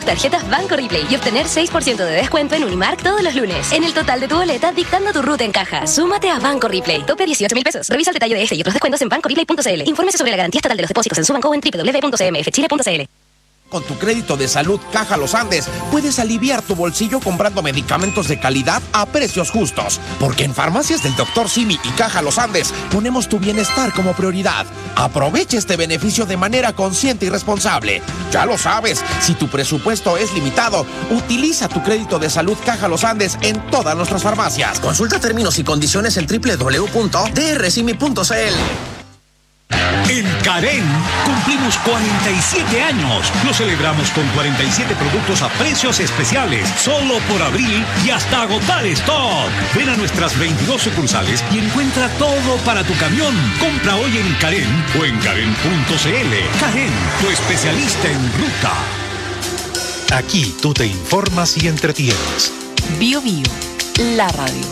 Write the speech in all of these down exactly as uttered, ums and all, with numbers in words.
tarjetas Banco Ripley y obtener seis por ciento de descuento en Unimark todos los lunes. En el total de tu boleta, dictando tu ruta en caja. Súmate a Banco Ripley. Tope dieciocho mil pesos. Revisa el detalle de este y otros descuentos en banco ripley punto c l. Infórmese sobre la garantía estatal de los depósitos en su banco en doble u doble u doble u punto c m f chile punto c l. Con tu crédito de salud Caja Los Andes, puedes aliviar tu bolsillo comprando medicamentos de calidad a precios justos. Porque en Farmacias del doctor Simi y Caja Los Andes ponemos tu bienestar como prioridad. Aprovecha este beneficio de manera consciente y responsable. Ya lo sabes, si tu presupuesto es limitado, utiliza tu crédito de salud Caja Los Andes en todas nuestras farmacias. Consulta términos y condiciones en doble u doble u doble u punto d r simi punto c l. En Karen cumplimos cuarenta y siete años. Lo celebramos con cuarenta y siete productos a precios especiales, solo por abril y hasta agotar stock. Ven a nuestras veintidós sucursales y encuentra todo para tu camión. Compra hoy en Karen o en karen punto c l. Karen, tu especialista en ruta. Aquí tú te informas y entretienes. Bio Bio, la radio.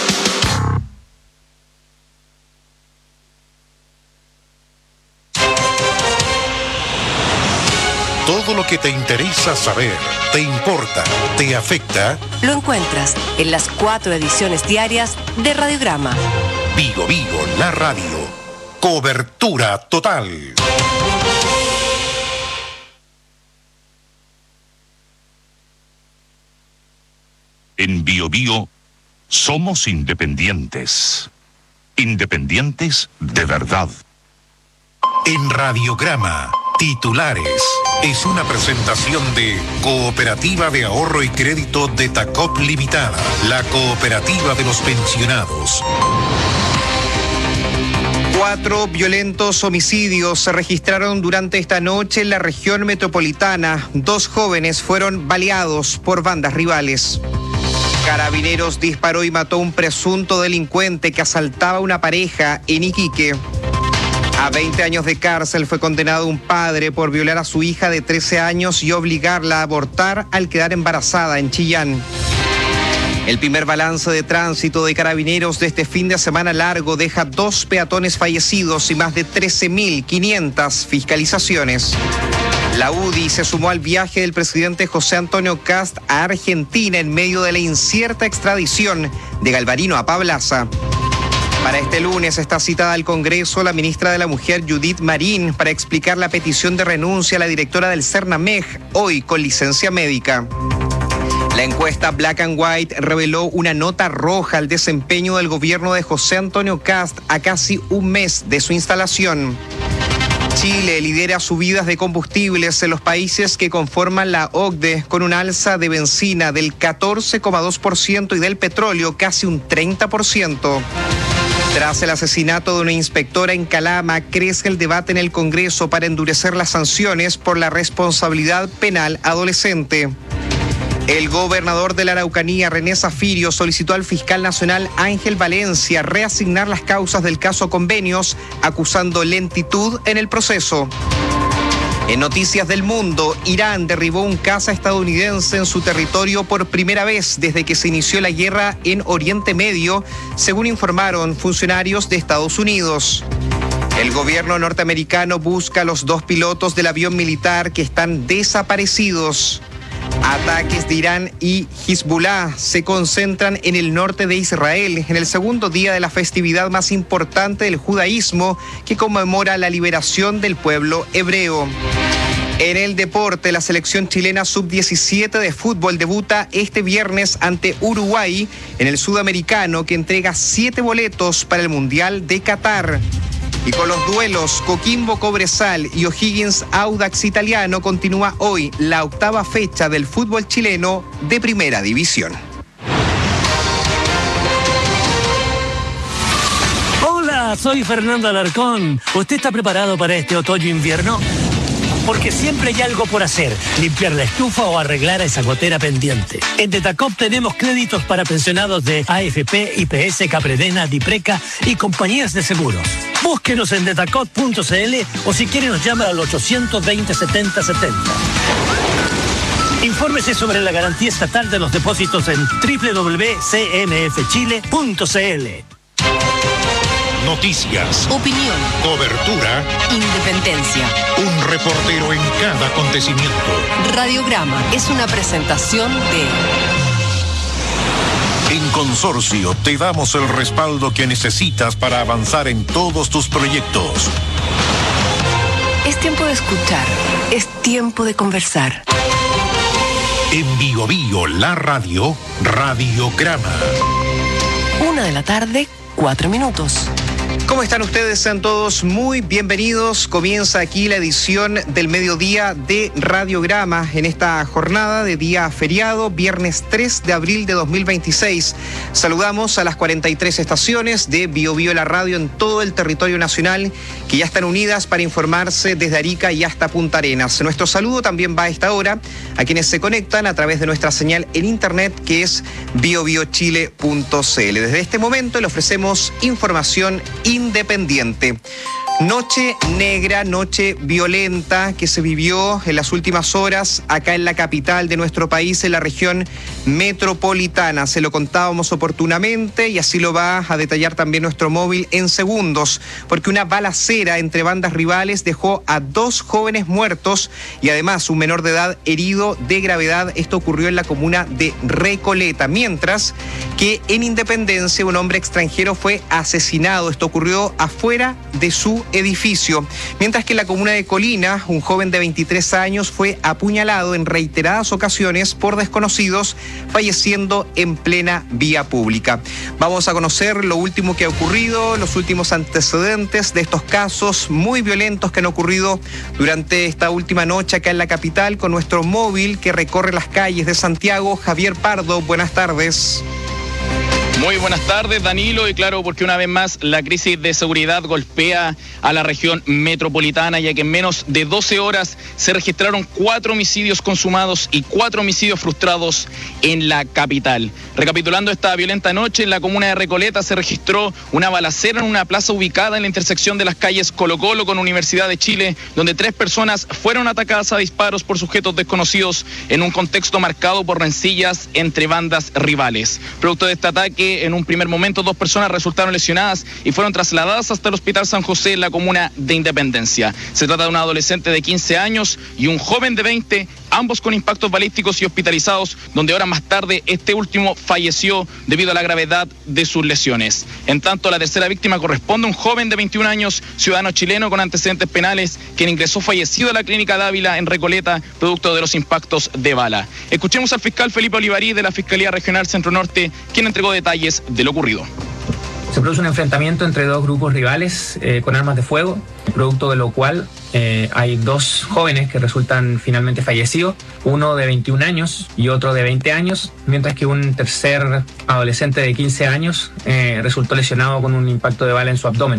Todo lo que te interesa saber, te importa, te afecta, lo encuentras en las cuatro ediciones diarias de Radiograma. Vigo Vigo, la radio. Cobertura total. En Bio Bio somos independientes. Independientes de verdad. En Radiograma, titulares. Es una presentación de Cooperativa de Ahorro y Crédito de Tacop Limitada, la cooperativa de los pensionados. Cuatro violentos homicidios se registraron durante esta noche en la región metropolitana. Dos jóvenes fueron baleados por bandas rivales. Carabineros disparó y mató a un presunto delincuente que asaltaba a una pareja en Iquique. A veinte años de cárcel fue condenado un padre por violar a su hija de trece años y obligarla a abortar al quedar embarazada en Chillán. El primer balance de tránsito de Carabineros de este fin de semana largo deja dos peatones fallecidos y más de trece mil quinientas fiscalizaciones. La U D I se sumó al viaje del presidente José Antonio Kast a Argentina en medio de la incierta extradición de Galvarino a Pablaza. Para este lunes está citada al Congreso la ministra de la Mujer, Judith Marín, para explicar la petición de renuncia a la directora del CERNAMEG, hoy con licencia médica. La encuesta Black and White reveló una nota roja al desempeño del gobierno de José Antonio Kast a casi un mes de su instalación. Chile lidera subidas de combustibles en los países que conforman la O C D E, con un alza de benzina del catorce coma dos por ciento y del petróleo casi un treinta por ciento. Tras el asesinato de una inspectora en Calama, crece el debate en el Congreso para endurecer las sanciones por la responsabilidad penal adolescente. El gobernador de la Araucanía, René Zafirio, solicitó al fiscal nacional Ángel Valencia reasignar las causas del caso Convenios, acusando lentitud en el proceso. En Noticias del Mundo, Irán derribó un caza estadounidense en su territorio por primera vez desde que se inició la guerra en Oriente Medio, según informaron funcionarios de Estados Unidos. El gobierno norteamericano busca a los dos pilotos del avión militar que están desaparecidos. Ataques de Irán y Hezbollah se concentran en el norte de Israel en el segundo día de la festividad más importante del judaísmo, que conmemora la liberación del pueblo hebreo. En el deporte, la selección chilena sub diecisiete de fútbol debuta este viernes ante Uruguay en el Sudamericano, que entrega siete boletos para el Mundial de Qatar. Y con los duelos Coquimbo Cobresal y O'Higgins Audax Italiano continúa hoy la octava fecha del fútbol chileno de Primera División. Hola, soy Fernando Alarcón. ¿Usted está preparado para este otoño-invierno? Porque siempre hay algo por hacer, limpiar la estufa o arreglar a esa gotera pendiente. En Detacop tenemos créditos para pensionados de A F P, I P S, Capredena, Dipreca y compañías de seguros. Búsquenos en detacop punto c l o si quiere nos llama al ochocientos veinte setenta setenta. Infórmese sobre la garantía estatal de los depósitos en doble u doble u doble u punto c m f chile punto c l. Noticias, Opinión, cobertura, independencia. un reportero en cada acontecimiento. Radiograma es una presentación de... En Consorcio te damos el respaldo que necesitas para avanzar en todos tus proyectos. Es tiempo de escuchar, es tiempo de conversar. En Bio Bio, la radio, Radiograma. Una de la tarde, cuatro minutos. ¿Cómo están ustedes? Sean todos muy bienvenidos. Comienza aquí la edición del mediodía de Radiograma en esta jornada de día feriado, viernes tres de abril de dos mil veintiséis. Saludamos a las cuarenta y tres estaciones de Bio Bio la radio en todo el territorio nacional que ya están unidas para informarse desde Arica y hasta Punta Arenas. Nuestro saludo también va a esta hora a quienes se conectan a través de nuestra señal en internet que es bio bio chile punto c l. Desde este momento le ofrecemos información independiente. Noche negra, noche violenta que se vivió en las últimas horas acá en la capital de nuestro país, en la región metropolitana. Se lo contábamos oportunamente y así lo va a detallar también nuestro móvil en segundos, porque una balacera entre bandas rivales dejó a dos jóvenes muertos y además un menor de edad herido de gravedad. Esto ocurrió en la comuna de Recoleta, mientras que en Independencia un hombre extranjero fue asesinado. Esto ocurrió afuera de su edificio, mientras que en la comuna de Colina un joven de veintitrés años fue apuñalado en reiteradas ocasiones por desconocidos, falleciendo en plena vía pública. Vamos a conocer lo último que ha ocurrido, los últimos antecedentes de estos casos muy violentos que han ocurrido durante esta última noche acá en la capital con nuestro móvil que recorre las calles de Santiago. Javier Pardo, buenas tardes. Muy buenas tardes, Danilo, y claro, porque una vez más la crisis de seguridad golpea a la región metropolitana, ya que en menos de doce horas se registraron cuatro homicidios consumados y cuatro homicidios frustrados en la capital. Recapitulando esta violenta noche, en la comuna de Recoleta se registró una balacera en una plaza ubicada en la intersección de las calles Colo Colo con Universidad de Chile, donde tres personas fueron atacadas a disparos por sujetos desconocidos en un contexto marcado por rencillas entre bandas rivales. Producto de este ataque, en un primer momento dos personas resultaron lesionadas y fueron trasladadas hasta el Hospital San José en la comuna de Independencia. Se trata de un adolescente de quince años y un joven de veinte, ambos con impactos balísticos y hospitalizados, donde horas más tarde este último falleció debido a la gravedad de sus lesiones. En tanto, la tercera víctima corresponde a un joven de veintiún años, ciudadano chileno con antecedentes penales, quien ingresó fallecido a la clínica Dávila en Recoleta, producto de los impactos de bala. Escuchemos al fiscal Felipe Olivarí de la Fiscalía Regional Centro Norte, quien entregó detalles de lo ocurrido. Se produce un enfrentamiento entre dos grupos rivales eh, con armas de fuego, producto de lo cual eh, hay dos jóvenes que resultan finalmente fallecidos, uno de veintiún años y otro de veinte años, mientras que un tercer adolescente de quince años eh, resultó lesionado con un impacto de bala en su abdomen.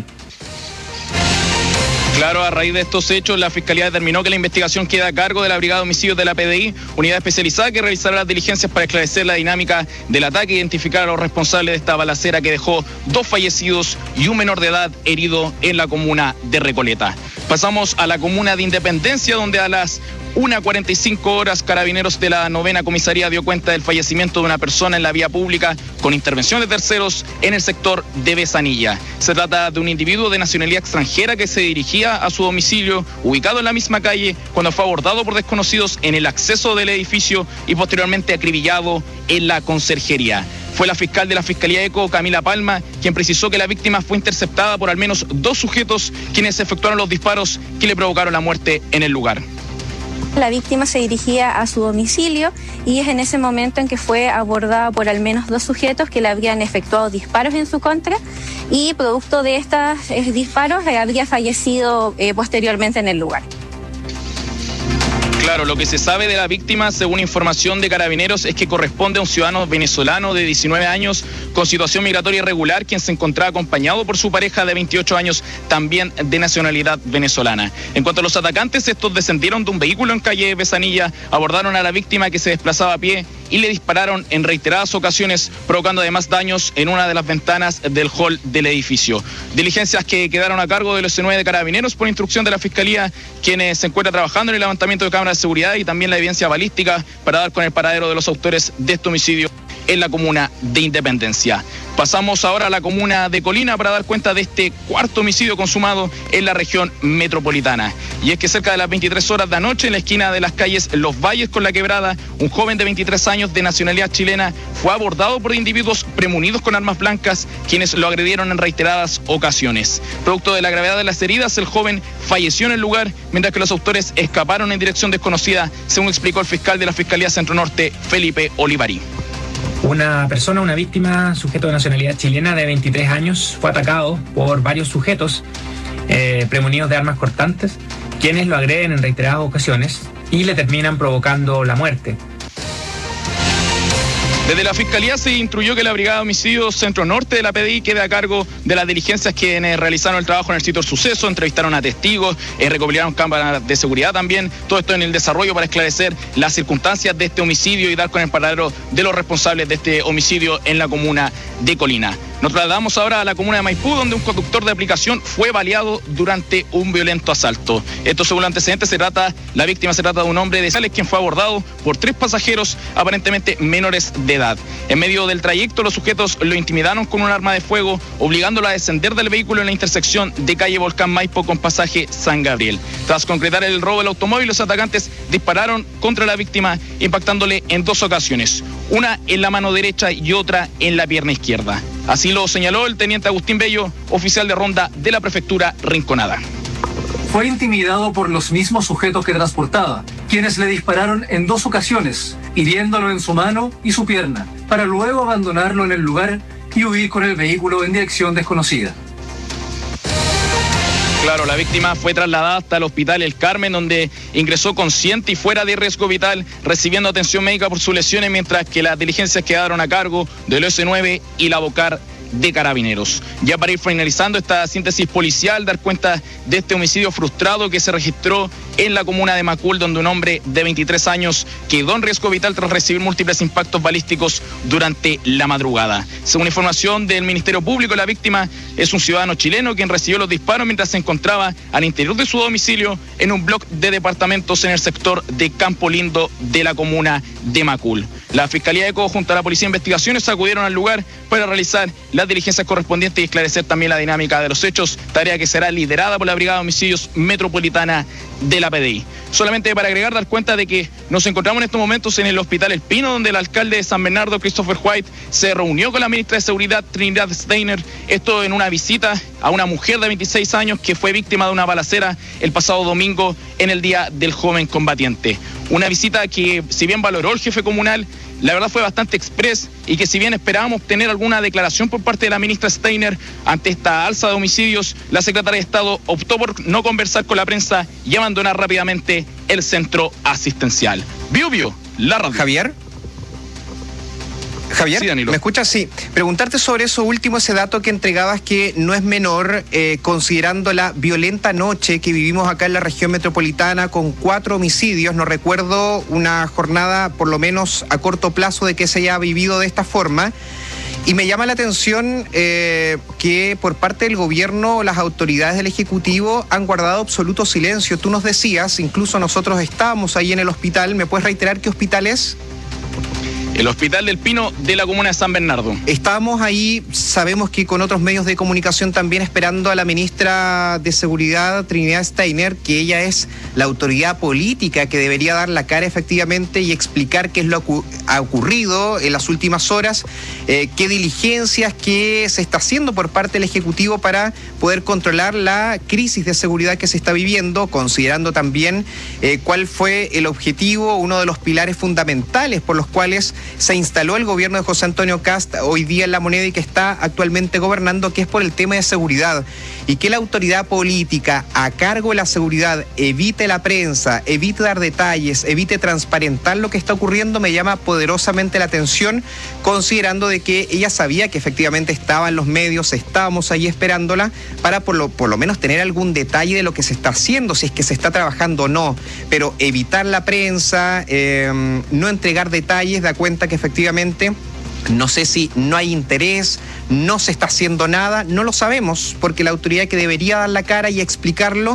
Claro, a raíz de estos hechos, la Fiscalía determinó que la investigación queda a cargo de la Brigada de Homicidios de la P D I, unidad especializada que realizará las diligencias para esclarecer la dinámica del ataque e identificar a los responsables de esta balacera que dejó dos fallecidos y un menor de edad herido en la comuna de Recoleta. Pasamos a la comuna de Independencia, donde a las una cuarenta y cinco horas, Carabineros de la novena comisaría dio cuenta del fallecimiento de una persona en la vía pública con intervención de terceros en el sector de Besanilla. Se trata de un individuo de nacionalidad extranjera que se dirigía a su domicilio, ubicado en la misma calle, cuando fue abordado por desconocidos en el acceso del edificio y posteriormente acribillado en la conserjería. Fue la fiscal de la Fiscalía ECO, Camila Palma, quien precisó que la víctima fue interceptada por al menos dos sujetos quienes efectuaron los disparos que le provocaron la muerte en el lugar. La víctima se dirigía a su domicilio y es en ese momento en que fue abordada por al menos dos sujetos que le habrían efectuado disparos en su contra y producto de estos eh, disparos eh, habría fallecido eh, posteriormente en el lugar. Claro, lo que se sabe de la víctima, según información de Carabineros, es que corresponde a un ciudadano venezolano de diecinueve años con situación migratoria irregular, quien se encontraba acompañado por su pareja de veintiocho años, también de nacionalidad venezolana. En cuanto a los atacantes, estos descendieron de un vehículo en calle Besanilla, abordaron a la víctima que se desplazaba a pie y le dispararon en reiteradas ocasiones, provocando además daños en una de las ventanas del hall del edificio. Diligencias que quedaron a cargo de los C nueve de Carabineros por instrucción de la Fiscalía, quienes se encuentran trabajando en el levantamiento de cámaras de seguridad y también la evidencia balística para dar con el paradero de los autores de este homicidio en la comuna de Independencia. Pasamos ahora a la comuna de Colina para dar cuenta de este cuarto homicidio consumado en la región metropolitana. Y es que cerca de las veintitrés horas de anoche, en la esquina de las calles Los Valles con La Quebrada, un joven de veintitrés años de nacionalidad chilena fue abordado por individuos premunidos con armas blancas, quienes lo agredieron en reiteradas ocasiones. Producto de la gravedad de las heridas, el joven falleció en el lugar, mientras que los autores escaparon en dirección desconocida, según explicó el fiscal de la Fiscalía Centro Norte, Felipe Olivari. Una persona, una víctima, sujeto de nacionalidad chilena de veintitrés años, fue atacado por varios sujetos eh, premunidos de armas cortantes, quienes lo agreden en reiteradas ocasiones y le terminan provocando la muerte. Desde la Fiscalía se instruyó que la Brigada de Homicidios Centro Norte de la P D I quede a cargo de las diligencias que eh, realizaron el trabajo en el sitio del suceso, entrevistaron a testigos, eh, recopilaron cámaras de seguridad también, todo esto en el desarrollo para esclarecer las circunstancias de este homicidio y dar con el paradero de los responsables de este homicidio en la comuna de Colina. Nos trasladamos ahora a la comuna de Maipú, donde un conductor de aplicación fue baleado durante un violento asalto. Esto, según el antecedente, se trata, la víctima se trata de un hombre de Sales quien fue abordado por tres pasajeros aparentemente menores de edad. En medio del trayecto, los sujetos lo intimidaron con un arma de fuego, obligándolo a descender del vehículo en la intersección de calle Volcán Maipo con pasaje San Gabriel. Tras concretar el robo del automóvil, los atacantes dispararon contra la víctima, impactándole en dos ocasiones, una en la mano derecha y otra en la pierna izquierda. Así lo señaló el teniente Agustín Bello, oficial de ronda de la prefectura Rinconada. Fue intimidado por los mismos sujetos que transportaba, quienes le dispararon en dos ocasiones, hiriéndolo en su mano y su pierna, para luego abandonarlo en el lugar y huir con el vehículo en dirección desconocida. Claro, la víctima fue trasladada hasta el hospital El Carmen, donde ingresó consciente y fuera de riesgo vital, recibiendo atención médica por sus lesiones, mientras que las diligencias quedaron a cargo del O S nueve y la Bocar de Carabineros. Ya para ir finalizando esta síntesis policial, dar cuenta de este homicidio frustrado que se registró en la comuna de Macul, donde un hombre de veintitrés años quedó en riesgo vital tras recibir múltiples impactos balísticos durante la madrugada. Según información del Ministerio Público, la víctima es un ciudadano chileno quien recibió los disparos mientras se encontraba al interior de su domicilio en un bloque de departamentos en el sector de Campo Lindo de la comuna de Macul. La Fiscalía de ECO junto a la Policía de Investigaciones acudieron al lugar para realizar las diligencias correspondientes y esclarecer también la dinámica de los hechos, tarea que será liderada por la Brigada de Homicidios Metropolitana de la P D I. Solamente para agregar, dar cuenta de que nos encontramos en estos momentos en el Hospital El Pino, donde el alcalde de San Bernardo, Christopher White, se reunió con la ministra de Seguridad, Trinidad Steiner, esto en una visita a una mujer de veintiséis años que fue víctima de una balacera el pasado domingo en el Día del Joven Combatiente. Una visita que, si bien valoró el jefe comunal, la verdad fue bastante express y que si bien esperábamos obtener alguna declaración por parte de la ministra Steiner ante esta alza de homicidios, la secretaria de Estado optó por no conversar con la prensa y abandonar rápidamente el centro asistencial. Bio Bio, la radio. Javier. Javier, sí, ¿me escuchas? Sí. Preguntarte sobre eso último, ese dato que entregabas que no es menor, eh, considerando la violenta noche que vivimos acá en la región metropolitana con cuatro homicidios. No recuerdo una jornada, por lo menos a corto plazo, de que se haya vivido de esta forma. Y me llama la atención eh, que por parte del gobierno, las autoridades del Ejecutivo han guardado absoluto silencio. Tú nos decías, incluso nosotros estábamos ahí en el hospital. ¿Me puedes reiterar qué hospital es? El Hospital del Pino de la comuna de San Bernardo. Estábamos ahí, sabemos que con otros medios de comunicación también esperando a la ministra de Seguridad, Trinidad Steiner, que ella es la autoridad política que debería dar la cara efectivamente y explicar qué es lo que ha ocurrido en las últimas horas, eh, qué diligencias, qué se está haciendo por parte del Ejecutivo para poder controlar la crisis de seguridad que se está viviendo, considerando también eh, cuál fue el objetivo, uno de los pilares fundamentales por los cuales se instaló el gobierno de José Antonio Kast hoy día en La Moneda y que está actualmente gobernando, que es por el tema de seguridad. Y que la autoridad política a cargo de la seguridad evite la prensa, evite dar detalles, evite transparentar lo que está ocurriendo, me llama poderosamente la atención, considerando de que ella sabía que efectivamente estaba en los medios, estábamos ahí esperándola para por lo, por lo menos tener algún detalle de lo que se está haciendo, si es que se está trabajando o no. Pero evitar la prensa, eh, no entregar detalles, da cuenta que efectivamente no sé si no hay interés, no se está haciendo nada, no lo sabemos, porque la autoridad que debería dar la cara y explicarlo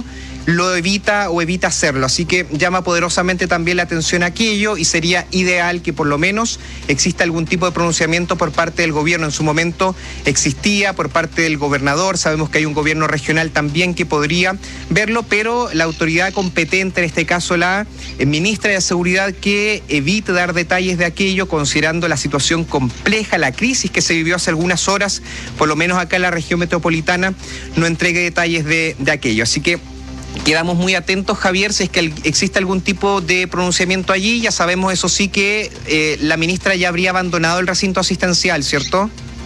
lo evita o evita hacerlo. Así que llama poderosamente también la atención a aquello y sería ideal que por lo menos exista algún tipo de pronunciamiento por parte del gobierno. En su momento existía por parte del gobernador, sabemos que hay un gobierno regional también que podría verlo, pero la autoridad competente, en este caso la eh, ministra de Seguridad, que evite dar detalles de aquello, considerando la situación compleja, la crisis que se vivió hace algunas horas, por lo menos acá en la región metropolitana, no entregue detalles de, de aquello. Así que quedamos muy atentos, Javier, si es que existe algún tipo de pronunciamiento allí. Ya sabemos, eso sí, que eh, la ministra ya habría abandonado el recinto asistencial, ¿cierto?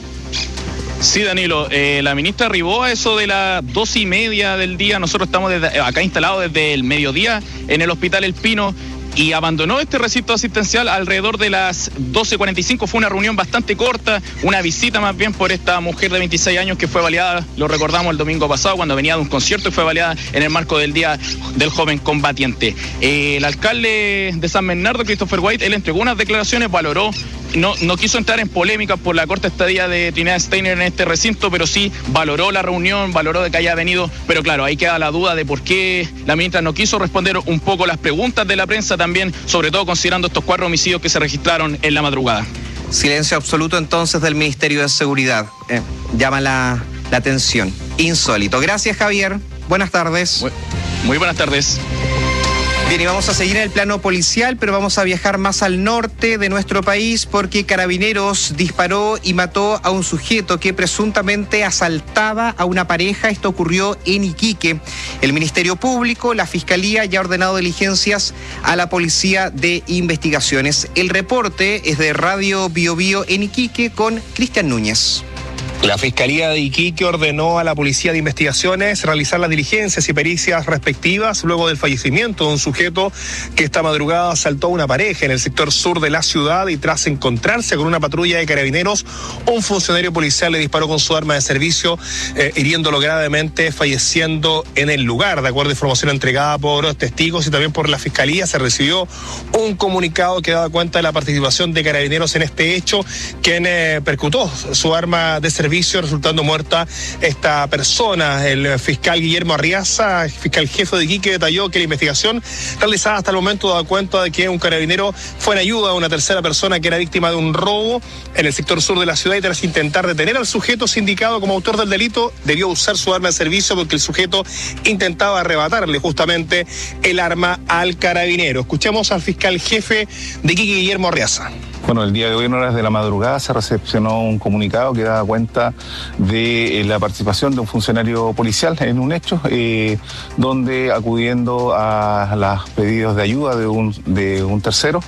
Sí, Danilo, eh, la ministra arribó a eso de las dos y media del día. Nosotros estamos desde, acá instalados desde el mediodía en el Hospital El Pino, y abandonó este recinto asistencial alrededor de las doce cuarenta y cinco. Fue una reunión bastante corta, una visita más bien por esta mujer de veintiséis años que fue baleada, lo recordamos, el domingo pasado cuando venía de un concierto y fue baleada en el marco del Día del Joven Combatiente. Eh, el alcalde de San Bernardo, Christopher White, él entregó unas declaraciones, valoró, no, no quiso entrar en polémica por la corta estadía de Trinidad Steiner en este recinto, pero sí valoró la reunión, valoró de que haya venido, pero claro, ahí queda la duda de por qué la ministra no quiso responder un poco las preguntas de la prensa también, sobre todo considerando estos cuatro homicidios que se registraron en la madrugada. Silencio absoluto entonces del Ministerio de Seguridad. Eh, llama la, la atención. Insólito. Gracias, Javier. Buenas tardes. Muy, muy buenas tardes. Bien, y vamos a seguir en el plano policial, pero vamos a viajar más al norte de nuestro país porque Carabineros disparó y mató a un sujeto que presuntamente asaltaba a una pareja. Esto ocurrió en Iquique. El Ministerio Público, la Fiscalía, ya ha ordenado diligencias a la Policía de Investigaciones. El reporte es de Radio Bio Bio en Iquique con Cristian Núñez. La Fiscalía de Iquique ordenó a la Policía de Investigaciones realizar las diligencias y pericias respectivas luego del fallecimiento de un sujeto que esta madrugada asaltó a una pareja en el sector sur de la ciudad y tras encontrarse con una patrulla de Carabineros, un funcionario policial le disparó con su arma de servicio, eh, hiriéndolo gravemente, falleciendo en el lugar. De acuerdo a información entregada por testigos y también por la Fiscalía, se recibió un comunicado que daba cuenta de la participación de Carabineros en este hecho, quien eh, percutó su arma de servicio, resultando muerta esta persona. El fiscal Guillermo Arriaza, fiscal jefe de Iquique, detalló que la investigación realizada hasta el momento da cuenta de que un carabinero fue en ayuda a una tercera persona que era víctima de un robo en el sector sur de la ciudad y tras intentar detener al sujeto sindicado como autor del delito, debió usar su arma de servicio porque el sujeto intentaba arrebatarle justamente el arma al carabinero. Escuchemos al fiscal jefe de Iquique, Guillermo Arriaza. Bueno, el día de hoy en horas de la madrugada se recepcionó un comunicado que daba cuenta de eh, la participación de un funcionario policial en un hecho eh, donde, acudiendo a los pedidos de ayuda de un, de un tercero,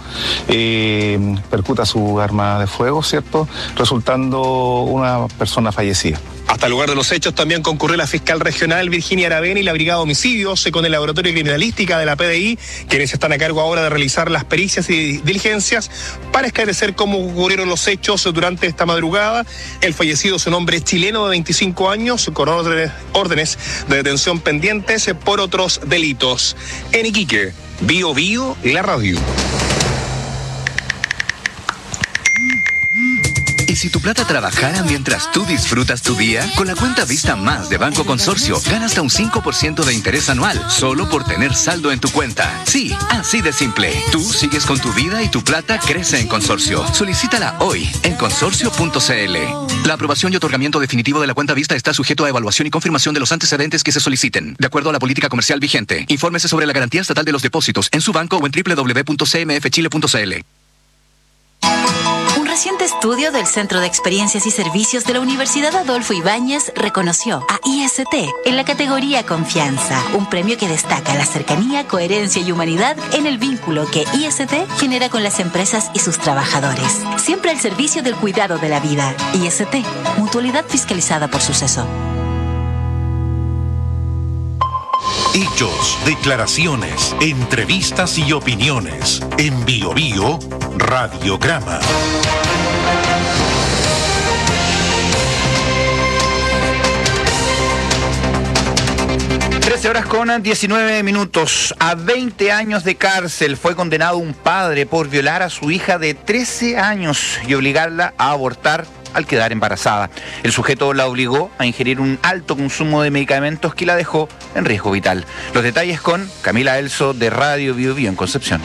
eh, percuta su arma de fuego, ¿cierto?, resultando una persona fallecida. Hasta el lugar de los hechos también concurrió la fiscal regional Virginia Aravena y la Brigada de Homicidios con el Laboratorio Criminalística de la P D I, quienes están a cargo ahora de realizar las pericias y diligencias para esclarecer cómo ocurrieron los hechos durante esta madrugada. El fallecido es un hombre chileno de veinticinco años con órdenes de detención pendientes por otros delitos. En Iquique, Bio Bio, la radio. ¿Y si tu plata trabajara mientras tú disfrutas tu día? Con la cuenta Vista Más de Banco Consorcio, gana hasta un cinco por ciento de interés anual, solo por tener saldo en tu cuenta. Sí, así de simple. Tú sigues con tu vida y tu plata crece en Consorcio. Solicítala hoy en consorcio punto c l. La aprobación y otorgamiento definitivo de la cuenta Vista está sujeto a evaluación y confirmación de los antecedentes que se soliciten, de acuerdo a la política comercial vigente. Infórmese sobre la garantía estatal de los depósitos en su banco o en doble u doble u doble u punto c m f chile punto c l. Un reciente estudio del Centro de Experiencias y Servicios de la Universidad Adolfo Ibáñez reconoció a I S T en la categoría Confianza, un premio que destaca la cercanía, coherencia y humanidad en el vínculo que I S T genera con las empresas y sus trabajadores. Siempre al servicio del cuidado de la vida. I S T, mutualidad fiscalizada por Suceso. Hechos, declaraciones, entrevistas y opiniones. En Bio Bio, Radiograma. trece horas con diecinueve minutos. A veinte años de cárcel fue condenado un padre por violar a su hija de trece años y obligarla a abortar al quedar embarazada. El sujeto la obligó a ingerir un alto consumo de medicamentos que la dejó en riesgo vital. Los detalles con Camila Elso de Radio Bio Bio en Concepción.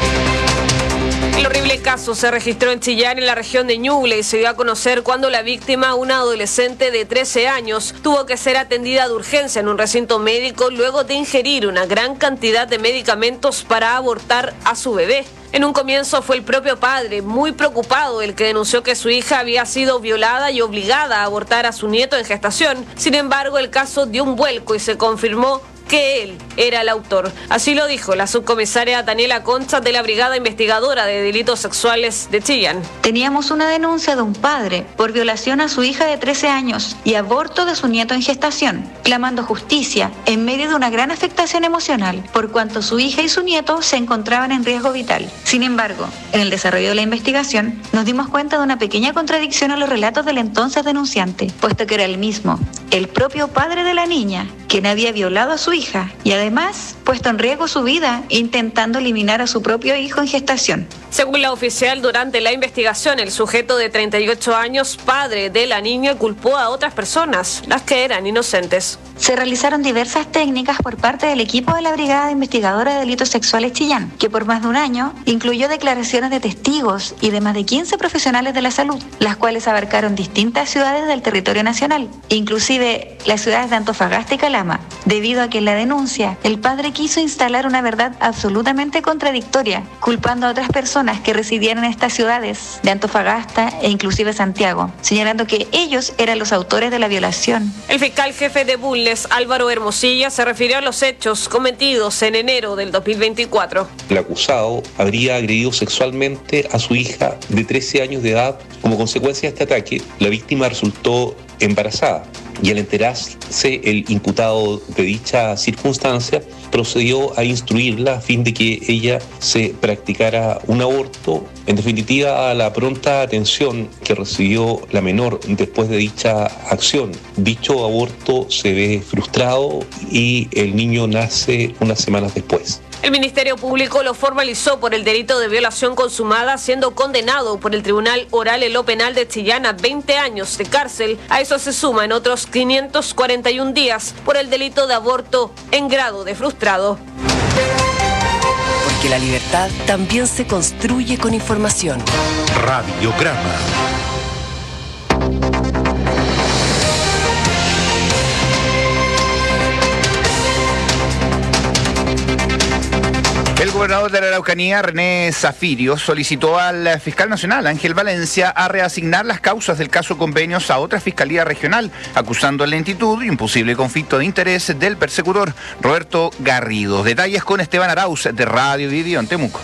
El horrible caso se registró en Chillán, en la región de Ñuble, y se dio a conocer cuando la víctima, una adolescente de trece años, tuvo que ser atendida de urgencia en un recinto médico luego de ingerir una gran cantidad de medicamentos para abortar a su bebé. En un comienzo fue el propio padre, muy preocupado, el que denunció que su hija había sido violada y obligada a abortar a su nieto en gestación. Sin embargo, el caso dio un vuelco y se confirmó que él era el autor. Así lo dijo la subcomisaria Daniela Concha de la Brigada Investigadora de Delitos Sexuales de Chillán. Teníamos una denuncia de un padre por violación a su hija de trece años y aborto de su nieto en gestación, clamando justicia en medio de una gran afectación emocional, por cuanto su hija y su nieto se encontraban en riesgo vital. Sin embargo, en el desarrollo de la investigación, nos dimos cuenta de una pequeña contradicción a los relatos del entonces denunciante, puesto que era el mismo, el propio padre de la niña, quien había violado a su hija y además puesto en riesgo su vida intentando eliminar a su propio hijo en gestación. Según la oficial, durante la investigación, el sujeto de treinta y ocho años, padre de la niña, culpó a otras personas, las que eran inocentes. Se realizaron diversas técnicas por parte del equipo de la Brigada Investigadora de Delitos Sexuales Chillán, que por más de un año incluyó declaraciones de testigos y de más de quince profesionales de la salud, las cuales abarcaron distintas ciudades del territorio nacional, inclusive las ciudades de Antofagasta y Calama, debido a que en la denuncia el padre quiso instalar una verdad absolutamente contradictoria, culpando a otras personas que residían en estas ciudades de Antofagasta e inclusive Santiago, señalando que ellos eran los autores de la violación. El fiscal jefe de Bulnes, Álvaro Hermosilla, se refirió a los hechos cometidos en enero del dos mil veinticuatro. El acusado habría agredido sexualmente a su hija de trece años de edad. Como consecuencia de este ataque, la víctima resultó embarazada y al enterarse el imputado de dicha circunstancia procedió a instruirla a fin de que ella se practicara un aborto. En definitiva, a la pronta atención que recibió la menor después de dicha acción, dicho aborto se ve frustrado y el niño nace unas semanas después. El Ministerio Público lo formalizó por el delito de violación consumada, siendo condenado por el Tribunal Oral en lo Penal de Chillán a veinte años de cárcel. A eso se suman otros quinientos cuarenta y un días por el delito de aborto en grado de frustrado. Porque la libertad también se construye con información. Radiograma. El gobernador de la Araucanía, René Zafirio, solicitó al fiscal nacional, Ángel Valencia, a reasignar las causas del caso Convenios a otra fiscalía regional, acusando lentitud y un posible conflicto de interés del persecutor, Roberto Garrido. Detalles con Esteban Arauz, de Radio Bio Bio en Temuco.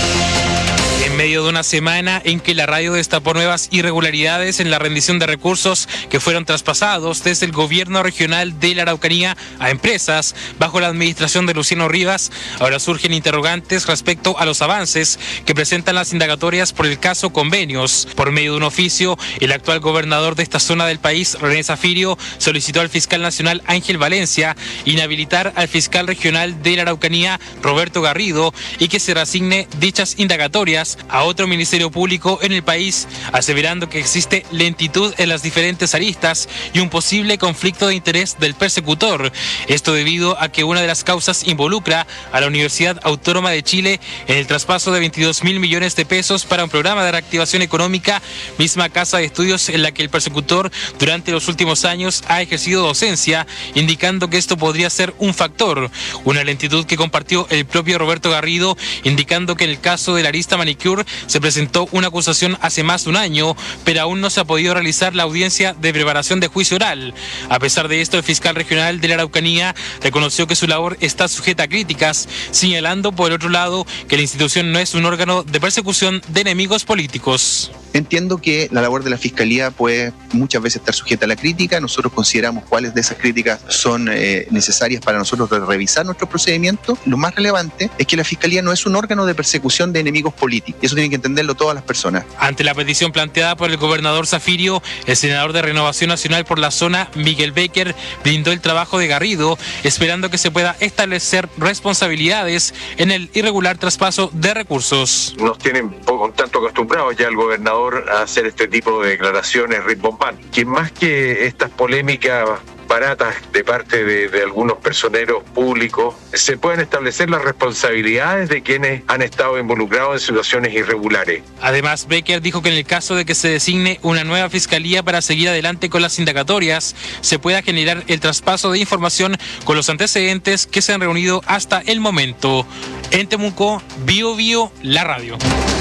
En medio de una semana en que la radio destapó nuevas irregularidades en la rendición de recursos que fueron traspasados desde el gobierno regional de la Araucanía a empresas bajo la administración de Luciano Rivas, ahora surgen interrogantes respecto a los avances que presentan las indagatorias por el caso Convenios. Por medio de un oficio, el actual gobernador de esta zona del país, René Zafirio, solicitó al fiscal nacional Ángel Valencia inhabilitar al fiscal regional de la Araucanía, Roberto Garrido, y que se reasigne dichas indagatorias a otro ministerio público en el país, aseverando que existe lentitud en las diferentes aristas y un posible conflicto de interés del persecutor. Esto debido a que una de las causas involucra a la Universidad Autónoma de Chile en el traspaso de veintidós mil millones de pesos para un programa de reactivación económica, misma casa de estudios en la que el persecutor durante los últimos años ha ejercido docencia, indicando que esto podría ser un factor. Una lentitud que compartió el propio Roberto Garrido, indicando que en el caso de la arista Manicure se presentó una acusación hace más de un año, pero aún no se ha podido realizar la audiencia de preparación de juicio oral. A pesar de esto, el fiscal regional de la Araucanía reconoció que su labor está sujeta a críticas, señalando por el otro lado que la institución no es un órgano de persecución de enemigos políticos. Entiendo que la labor de la Fiscalía puede muchas veces estar sujeta a la crítica. Nosotros consideramos cuáles de esas críticas son eh, necesarias para nosotros revisar nuestro procedimiento. Lo más relevante es que la Fiscalía no es un órgano de persecución de enemigos políticos. Y eso tienen que entenderlo todas las personas. Ante la petición planteada por el gobernador Zafirio, el senador de Renovación Nacional por la zona, Miguel Becker, brindó el trabajo de Garrido, esperando que se pueda establecer responsabilidades en el irregular traspaso de recursos. Nos tienen poco tanto acostumbrados ya el gobernador gobernador a hacer este tipo de declaraciones rimbombantes, que más que estas polémicas baratas de parte de, de algunos personeros públicos, se pueden establecer las responsabilidades de quienes han estado involucrados en situaciones irregulares. Además, Becker dijo que en el caso de que se designe una nueva fiscalía para seguir adelante con las indagatorias, se pueda generar el traspaso de información con los antecedentes que se han reunido hasta el momento. En Temuco, Bio Bio, la radio.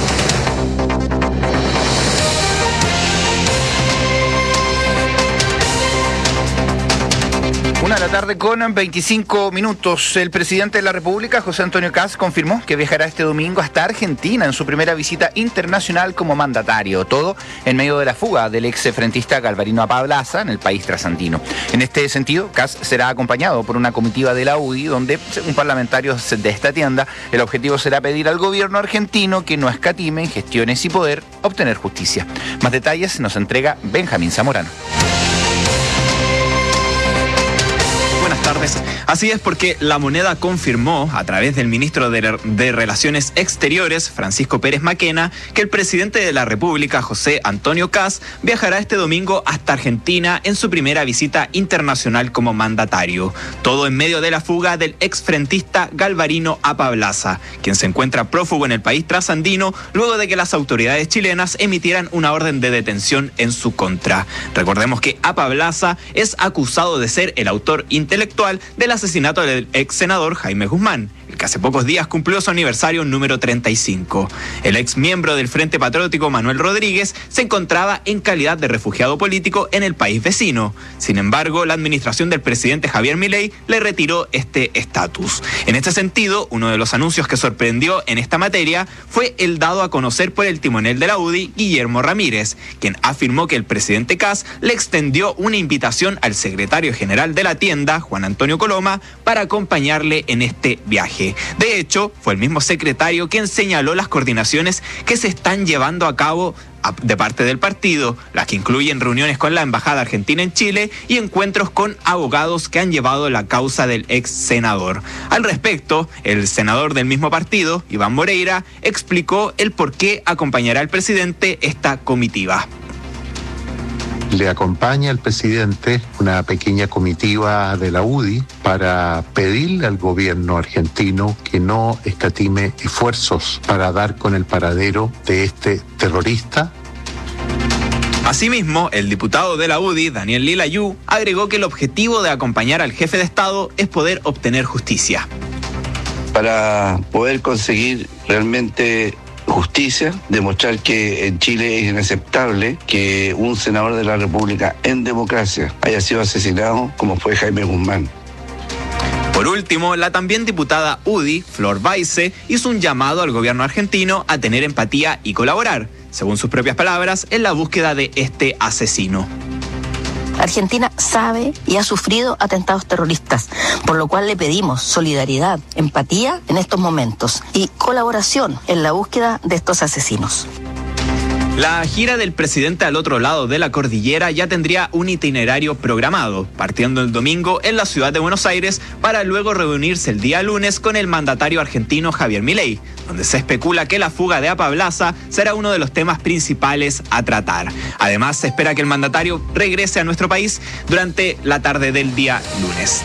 Una de la tarde con veinticinco minutos. El presidente de la República, José Antonio Kast, confirmó que viajará este domingo hasta Argentina en su primera visita internacional como mandatario. Todo en medio de la fuga del ex frentista Galvarino Apablaza en el país trasandino. En este sentido, Kast será acompañado por una comitiva de la U D I, donde, según parlamentarios de esta tienda, el objetivo será pedir al gobierno argentino que no escatime en gestiones y poder obtener justicia. Más detalles nos entrega Benjamín Zamorano. Buenas tardes. Así es, porque La Moneda confirmó, a través del ministro de, de Relaciones Exteriores, Francisco Pérez Maquena, que el presidente de la República, José Antonio Kast, viajará este domingo hasta Argentina en su primera visita internacional como mandatario. Todo en medio de la fuga del exfrentista Galvarino Apablaza, quien se encuentra prófugo en el país trasandino luego de que las autoridades chilenas emitieran una orden de detención en su contra. Recordemos que Apablaza es acusado de ser el autor intelectual del asesinato del ex senador Jaime Guzmán, el que hace pocos días cumplió su aniversario número treinta y cinco. El ex miembro del Frente Patriótico Manuel Rodríguez se encontraba en calidad de refugiado político en el país vecino. Sin embargo, la administración del presidente Javier Milei le retiró este estatus. En este sentido, uno de los anuncios que sorprendió en esta materia fue el dado a conocer por el timonel de la U D I, Guillermo Ramírez, quien afirmó que el presidente Kast le extendió una invitación al secretario general de la tienda, Juan Antonio Coloma, para acompañarle en este viaje. De hecho, fue el mismo secretario quien señaló las coordinaciones que se están llevando a cabo de parte del partido, las que incluyen reuniones con la Embajada Argentina en Chile y encuentros con abogados que han llevado la causa del ex senador. Al respecto, el senador del mismo partido, Iván Moreira, explicó el por qué acompañará al presidente esta comitiva. Le acompaña al presidente una pequeña comitiva de la U D I para pedirle al gobierno argentino que no escatime esfuerzos para dar con el paradero de este terrorista. Asimismo, el diputado de la U D I, Daniel Lilayú, agregó que el objetivo de acompañar al jefe de Estado es poder obtener justicia. Para poder conseguir realmente justicia, demostrar que en Chile es inaceptable que un senador de la República en democracia haya sido asesinado como fue Jaime Guzmán. Por último, la también diputada U D I, Flor Baise, hizo un llamado al gobierno argentino a tener empatía y colaborar, según sus propias palabras, en la búsqueda de este asesino. Argentina sabe y ha sufrido atentados terroristas, por lo cual le pedimos solidaridad, empatía en estos momentos y colaboración en la búsqueda de estos asesinos. La gira del presidente al otro lado de la cordillera ya tendría un itinerario programado, partiendo el domingo en la ciudad de Buenos Aires para luego reunirse el día lunes con el mandatario argentino Javier Milei, donde se especula que la fuga de Apablaza será uno de los temas principales a tratar. Además, se espera que el mandatario regrese a nuestro país durante la tarde del día lunes.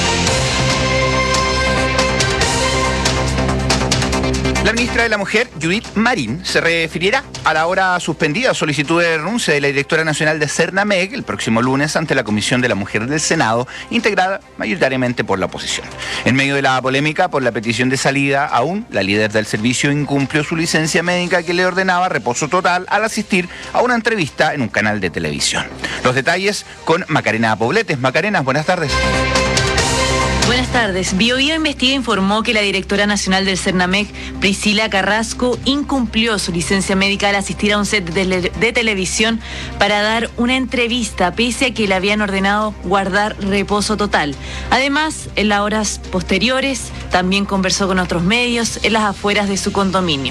La ministra de la Mujer, Judith Marín, se referirá a la ahora suspendida solicitud de renuncia de la directora nacional de Cernamec el próximo lunes ante la Comisión de la Mujer del Senado, integrada mayoritariamente por la oposición. En medio de la polémica por la petición de salida, aún la líder del servicio incumplió su licencia médica que le ordenaba reposo total al asistir a una entrevista en un canal de televisión. Los detalles con Macarena Pobletes. Macarena, buenas tardes. Buenas tardes. Bio Bio Investiga informó que la directora nacional del Cernamec, Priscila Carrasco, incumplió su licencia médica al asistir a un set de, tele- de televisión para dar una entrevista, pese a que le habían ordenado guardar reposo total. Además, en las horas posteriores, también conversó con otros medios en las afueras de su condominio.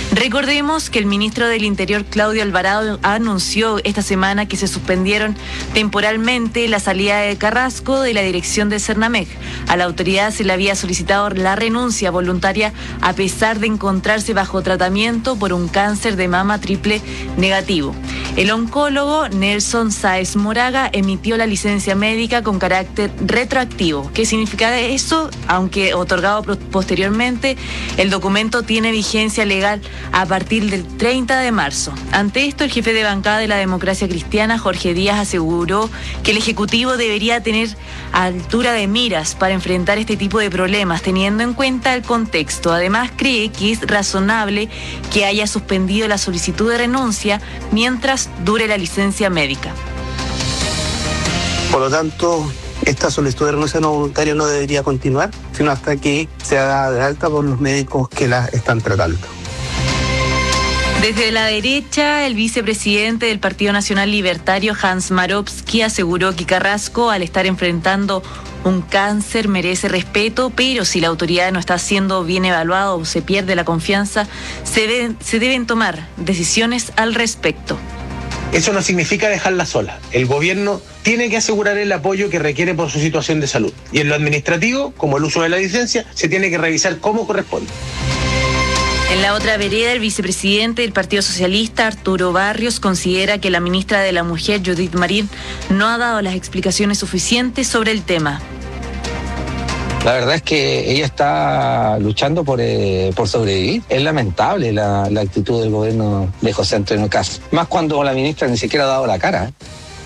Recordemos que el ministro del Interior, Claudio Alvarado, anunció esta semana que se suspendieron temporalmente la salida de Carrasco de la dirección de Cernamec. A la autoridad se le había solicitado la renuncia voluntaria a pesar de encontrarse bajo tratamiento por un cáncer de mama triple negativo. El oncólogo Nelson Sáez Moraga emitió la licencia médica con carácter retroactivo. ¿Qué significa eso? Aunque otorgado posteriormente, el documento tiene vigencia legal a partir del treinta de marzo. Ante esto, el jefe de bancada de la Democracia Cristiana, Jorge Díaz, aseguró que el Ejecutivo debería tener altura de miras para enfrentar este tipo de problemas, teniendo en cuenta el contexto. Además, cree que es razonable que haya suspendido la solicitud de renuncia mientras dure la licencia médica. Por lo tanto, esta solicitud de renuncia no voluntaria no debería continuar, sino hasta que sea dada de alta por los médicos que la están tratando. Desde la derecha, el vicepresidente del Partido Nacional Libertario, Hans Marowski, aseguró que Carrasco, al estar enfrentando un cáncer, merece respeto, pero si la autoridad no está siendo bien evaluada o se pierde la confianza, se deben, se deben tomar decisiones al respecto. Eso no significa dejarla sola. El gobierno tiene que asegurar el apoyo que requiere por su situación de salud. Y en lo administrativo, como el uso de la licencia, se tiene que revisar cómo corresponde. En la otra vereda, el vicepresidente del Partido Socialista, Arturo Barrios, considera que la ministra de la Mujer, Judith Marín, no ha dado las explicaciones suficientes sobre el tema. La verdad es que ella está luchando por, eh, por sobrevivir. Es lamentable la, la actitud del gobierno de José Antonio Caz. Más cuando la ministra ni siquiera ha dado la cara, ¿eh?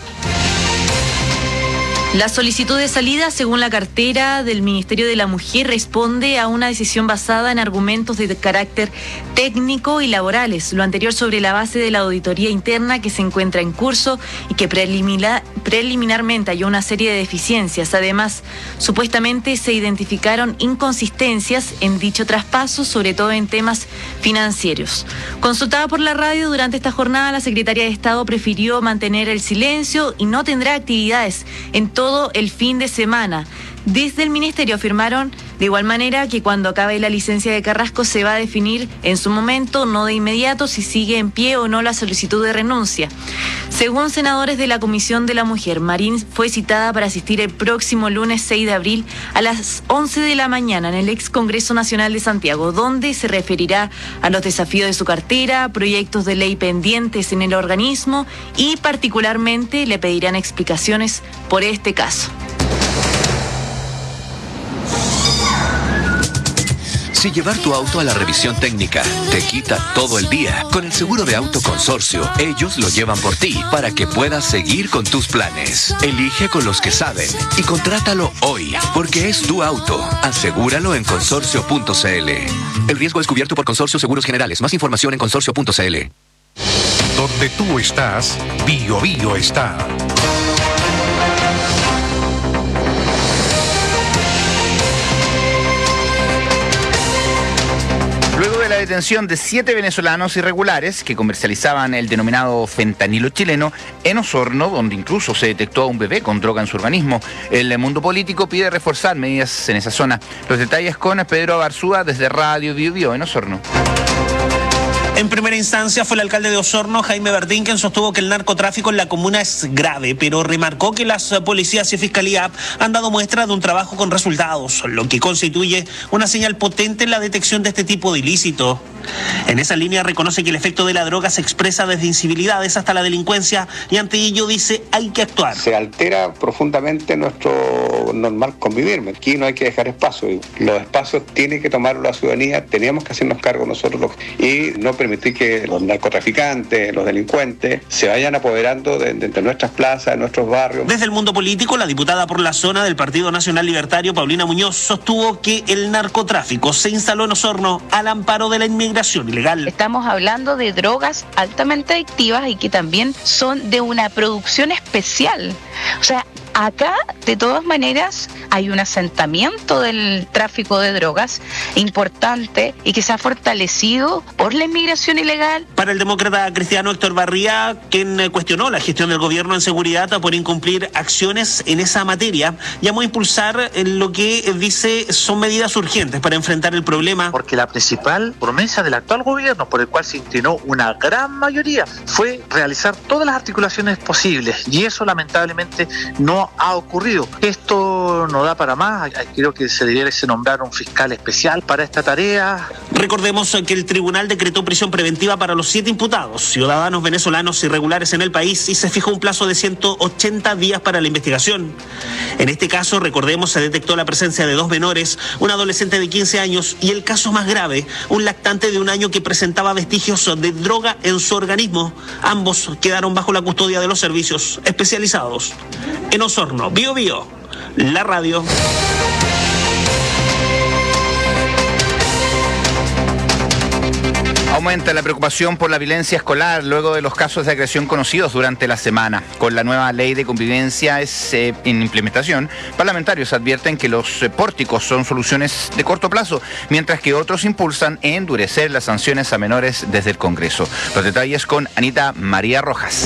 La solicitud de salida, según la cartera del Ministerio de la Mujer, responde a una decisión basada en argumentos de carácter técnico y laborales. Lo anterior sobre la base de la auditoría interna que se encuentra en curso y que preliminar, preliminarmente halló una serie de deficiencias. Además, supuestamente se identificaron inconsistencias en dicho traspaso, sobre todo en temas financieros. Consultada por la radio durante esta jornada, la secretaria de Estado prefirió mantener el silencio y no tendrá actividades en todo todo el fin de semana. Desde el Ministerio afirmaron de igual manera que cuando acabe la licencia de Carrasco se va a definir en su momento, no de inmediato, si sigue en pie o no la solicitud de renuncia. Según senadores de la Comisión de la Mujer, Marín fue citada para asistir el próximo lunes seis de abril a las once de la mañana en el ex Congreso Nacional de Santiago, donde se referirá a los desafíos de su cartera, proyectos de ley pendientes en el organismo y particularmente le pedirán explicaciones por este caso. Si llevar tu auto a la revisión técnica te quita todo el día, con el seguro de auto Consorcio, ellos lo llevan por ti para que puedas seguir con tus planes. Elige con los que saben y contrátalo hoy, porque es tu auto. Asegúralo en consorcio punto c l. El riesgo es cubierto por Consorcio Seguros Generales. Más información en consorcio punto c l. Donde tú estás, Bio Bio está. Luego de la detención de siete venezolanos irregulares que comercializaban el denominado fentanilo chileno en Osorno, donde incluso se detectó a un bebé con droga en su organismo, el mundo político pide reforzar medidas en esa zona. Los detalles con Pedro Abarzúa desde Radio Bio Bio en Osorno. En primera instancia fue el alcalde de Osorno, Jaime Verdín, quien sostuvo que el narcotráfico en la comuna es grave, pero remarcó que las policías y fiscalía han dado muestra de un trabajo con resultados, lo que constituye una señal potente en la detección de este tipo de ilícito. En esa línea reconoce que el efecto de la droga se expresa desde incivilidades hasta la delincuencia y ante ello dice hay que actuar. Se altera profundamente nuestro normal convivir. Aquí no hay que dejar espacio. Los espacios tiene que tomarlo la ciudadanía, tenemos que hacernos cargo nosotros y no permitir que los narcotraficantes, los delincuentes se vayan apoderando de, de, de nuestras plazas, de nuestros barrios. Desde el mundo político, la diputada por la zona del Partido Nacional Libertario, Paulina Muñoz, sostuvo que el narcotráfico se instaló en Osorno al amparo de la inmigración ilegal. Estamos hablando de drogas altamente adictivas y que también son de una producción especial. O sea, Acá, de todas maneras, hay un asentamiento del tráfico de drogas importante y que se ha fortalecido por la inmigración ilegal. Para el demócrata cristiano Héctor Barría, quien cuestionó la gestión del gobierno en seguridad por incumplir acciones en esa materia, llamó a impulsar lo que dice son medidas urgentes para enfrentar el problema. Porque la principal promesa del actual gobierno, por el cual se inclinó una gran mayoría, fue realizar todas las articulaciones posibles, y eso lamentablemente no ha ocurrido. Esto no da para más. Creo que se debiese nombrar un fiscal especial para esta tarea. Recordemos que el tribunal decretó prisión preventiva para los siete imputados, ciudadanos venezolanos irregulares en el país, y se fijó un plazo de ciento ochenta días para la investigación. En este caso, recordemos, se detectó la presencia de dos menores, un adolescente de quince años y el caso más grave, un lactante de un año que presentaba vestigios de droga en su organismo. Ambos quedaron bajo la custodia de los servicios especializados. En Osorno, Bío Bío, la radio. Aumenta la preocupación por la violencia escolar luego de los casos de agresión conocidos durante la semana. Con la nueva ley de convivencia es, eh, en implementación, parlamentarios advierten que los eh, pórticos son soluciones de corto plazo, mientras que otros impulsan endurecer las sanciones a menores desde el Congreso. Los detalles con Anita María Rojas.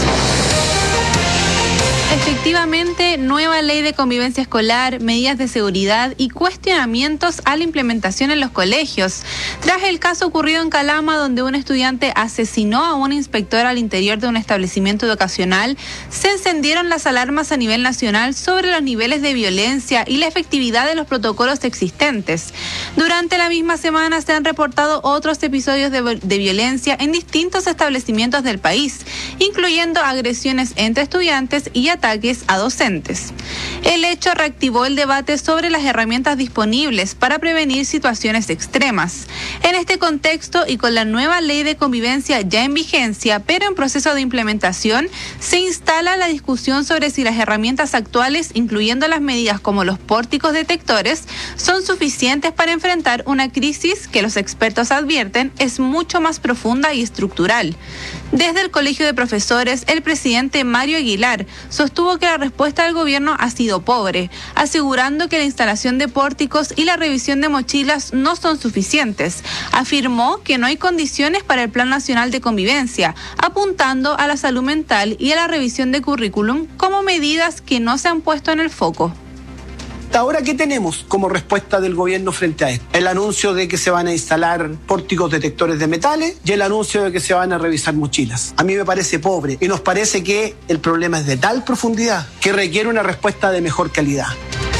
Efectivamente, nueva ley de convivencia escolar, medidas de seguridad y cuestionamientos a la implementación en los colegios. Tras el caso ocurrido en Calama, donde un estudiante asesinó a un inspector al interior de un establecimiento educacional, se encendieron las alarmas a nivel nacional sobre los niveles de violencia y la efectividad de los protocolos existentes. Durante la misma semana se han reportado otros episodios de, de violencia en distintos establecimientos del país, incluyendo agresiones entre estudiantes y ataques a docentes. El hecho reactivó el debate sobre las herramientas disponibles para prevenir situaciones extremas. En este contexto y con la nueva ley de convivencia ya en vigencia, pero en proceso de implementación, se instala la discusión sobre si las herramientas actuales, incluyendo las medidas como los pórticos detectores, son suficientes para enfrentar una crisis que los expertos advierten es mucho más profunda y estructural. Desde el Colegio de Profesores, el presidente Mario Aguilar sostuvo que la respuesta del gobierno ha sido pobre, asegurando que la instalación de pórticos y la revisión de mochilas no son suficientes. Afirmó que no hay condiciones para el Plan Nacional de Convivencia, apuntando a la salud mental y a la revisión de currículum como medidas que no se han puesto en el foco. Ahora, ¿qué tenemos como respuesta del gobierno frente a esto? El anuncio de que se van a instalar pórticos detectores de metales y el anuncio de que se van a revisar mochilas. A mí me parece pobre y nos parece que el problema es de tal profundidad que requiere una respuesta de mejor calidad.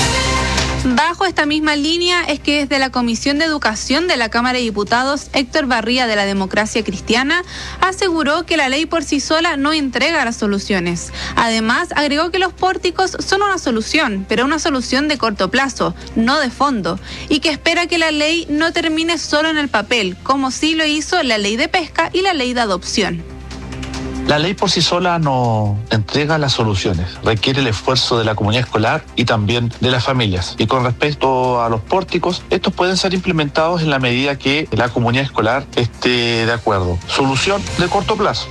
Bajo esta misma línea es que desde la Comisión de Educación de la Cámara de Diputados, Héctor Barría, de la Democracia Cristiana, aseguró que la ley por sí sola no entrega las soluciones. Además, agregó que los pórticos son una solución, pero una solución de corto plazo, no de fondo, y que espera que la ley no termine solo en el papel, como sí lo hizo la ley de pesca y la ley de adopción. La ley por sí sola no entrega las soluciones, requiere el esfuerzo de la comunidad escolar y también de las familias. Y con respecto a los pórticos, estos pueden ser implementados en la medida que la comunidad escolar esté de acuerdo. Solución de corto plazo.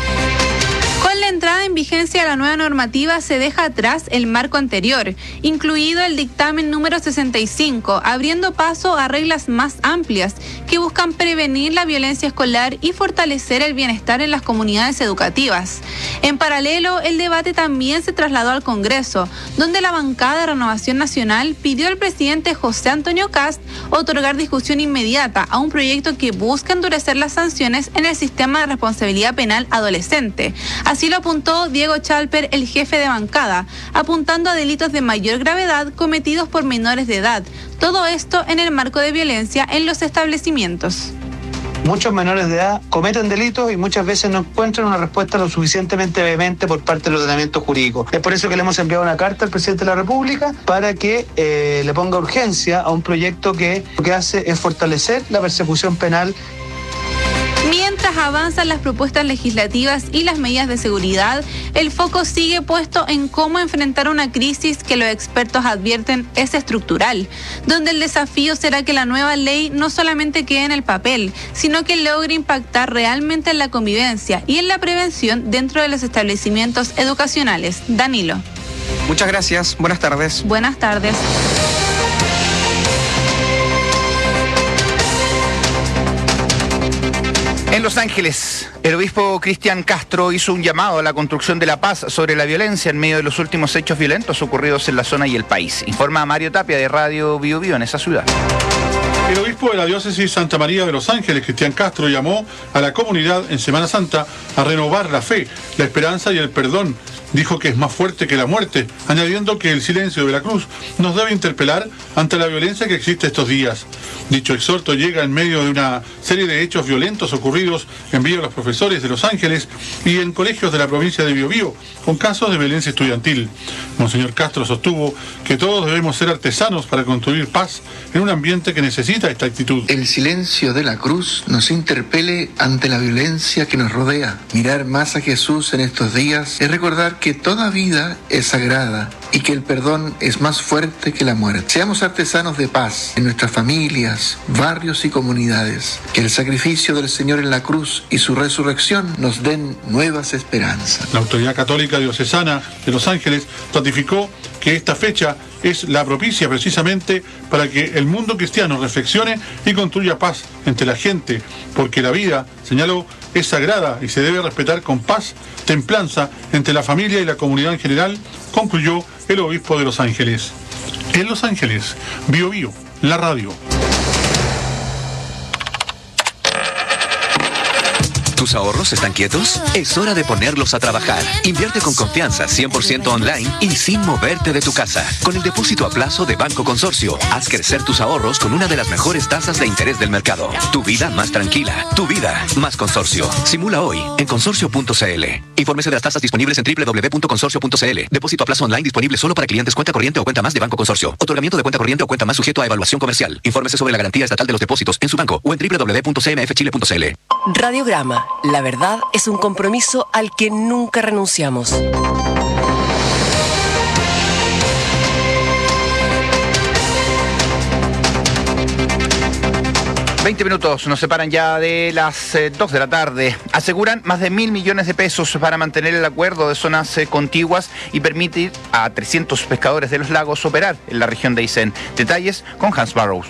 Con la entrada en vigencia de la nueva normativa se deja atrás el marco anterior, incluido el dictamen número sesenta y cinco, abriendo paso a reglas más amplias que buscan prevenir la violencia escolar y fortalecer el bienestar en las comunidades educativas. En paralelo, el debate también se trasladó al Congreso, donde la bancada de Renovación Nacional pidió al presidente José Antonio Kast otorgar discusión inmediata a un proyecto que busca endurecer las sanciones en el sistema de responsabilidad penal adolescente. Así lo apuntó Diego Chalper, el jefe de bancada, apuntando a delitos de mayor gravedad cometidos por menores de edad. Todo esto en el marco de violencia en los establecimientos. Muchos menores de edad cometen delitos y muchas veces no encuentran una respuesta lo suficientemente vehemente por parte del ordenamiento jurídico. Es por eso que le hemos enviado una carta al presidente de la República para que eh, le ponga urgencia a un proyecto que lo que hace es fortalecer la persecución penal. Mientras avanzan las propuestas legislativas y las medidas de seguridad, el foco sigue puesto en cómo enfrentar una crisis que los expertos advierten es estructural, donde el desafío será que la nueva ley no solamente quede en el papel, sino que logre impactar realmente en la convivencia y en la prevención dentro de los establecimientos educacionales. Danilo. Muchas gracias. Buenas tardes. Buenas tardes. En Los Ángeles, el obispo Cristian Castro hizo un llamado a la construcción de la paz sobre la violencia en medio de los últimos hechos violentos ocurridos en la zona y el país. Informa Mario Tapia de Radio Bio Bio en esa ciudad. El obispo de la diócesis Santa María de Los Ángeles, Cristian Castro, llamó a la comunidad en Semana Santa a renovar la fe, la esperanza y el perdón. Dijo que es más fuerte que la muerte, añadiendo que el silencio de la cruz nos debe interpelar ante la violencia que existe estos días. Dicho exhorto llega en medio de una serie de hechos violentos ocurridos en Villa Los Profesores de Los Ángeles y en colegios de la provincia de Biobío, con casos de violencia estudiantil. Monseñor Castro sostuvo que todos debemos ser artesanos para construir paz en un ambiente que necesita esta actitud. El silencio de la cruz nos interpele ante la violencia que nos rodea. Mirar más a Jesús en estos días es recordar que toda vida es sagrada y que el perdón es más fuerte que la muerte. Seamos artesanos de paz en nuestras familias, barrios y comunidades. Que el sacrificio del Señor en la cruz y su resurrección nos den nuevas esperanzas. La autoridad católica diocesana de Los Ángeles ratificó que esta fecha es la propicia precisamente para que el mundo cristiano reflexione y construya paz entre la gente, porque la vida, señaló, es sagrada y se debe respetar con paz, templanza entre la familia y la comunidad en general, concluyó el obispo de Los Ángeles. En Los Ángeles, Bio Bio, la radio. ¿Tus ahorros están quietos? Es hora de ponerlos a trabajar. Invierte con confianza, cien por ciento online y sin moverte de tu casa. Con el depósito a plazo de Banco Consorcio, haz crecer tus ahorros con una de las mejores tasas de interés del mercado. Tu vida más tranquila. Tu vida más Consorcio. Simula hoy en consorcio punto c l. Infórmese de las tasas disponibles en doble u doble u doble u punto consorcio punto c l. Depósito a plazo online disponible solo para clientes cuenta corriente o cuenta más de Banco Consorcio. Otorgamiento de cuenta corriente o cuenta más sujeto a evaluación comercial. Infórmese sobre la garantía estatal de los depósitos en su banco o en doble u doble u doble u punto c m f chile punto c l. Radiograma. La verdad es un compromiso al que nunca renunciamos. veinte minutos nos separan ya de las eh, dos de la tarde. Aseguran más de mil millones de pesos para mantener el acuerdo de zonas eh, contiguas y permitir a trescientos pescadores de los lagos operar en la región de Aysén. Detalles con Hans Barrows.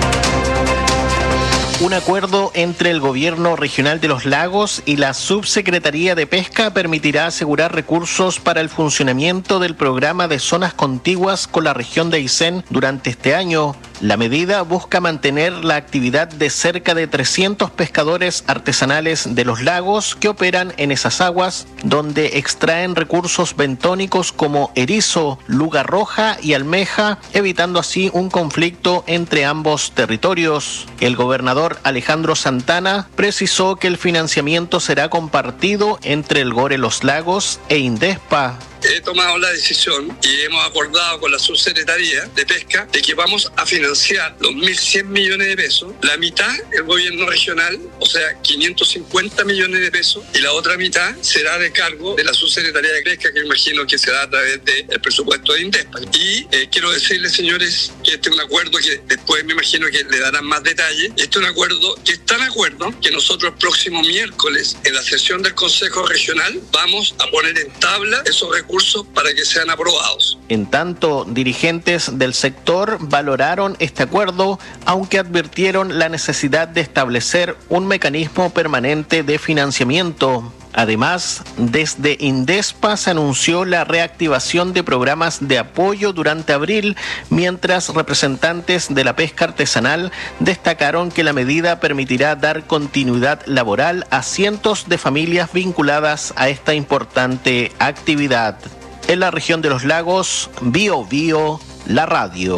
Un acuerdo entre el Gobierno Regional de los Lagos y la Subsecretaría de Pesca permitirá asegurar recursos para el funcionamiento del programa de zonas contiguas con la región de Aysén durante este año. La medida busca mantener la actividad de cerca de trescientos pescadores artesanales de los lagos que operan en esas aguas, donde extraen recursos bentónicos como erizo, luga roja y almeja, evitando así un conflicto entre ambos territorios. El gobernador Alejandro Santana precisó que el financiamiento será compartido entre el Gore Los Lagos e Indespa. He tomado la decisión y hemos acordado con la Subsecretaría de Pesca de que vamos a financiar los mil cien millones de pesos, la mitad el gobierno regional, o sea, quinientos cincuenta millones de pesos, y la otra mitad será de cargo de la Subsecretaría de Pesca, que imagino que se da a través del presupuesto de Indespa. Y eh, quiero decirles, señores, que este es un acuerdo que después me imagino que le darán más detalles. Este es un acuerdo que es tan acuerdo que nosotros el próximo miércoles, en la sesión del Consejo Regional, vamos a poner en tabla esos recursos para que sean aprobados. En tanto, dirigentes del sector valoraron este acuerdo, aunque advirtieron la necesidad de establecer un mecanismo permanente de financiamiento. Además, desde Indespa se anunció la reactivación de programas de apoyo durante abril, mientras representantes de la pesca artesanal destacaron que la medida permitirá dar continuidad laboral a cientos de familias vinculadas a esta importante actividad. En la región de los lagos, Bio Bio, la radio.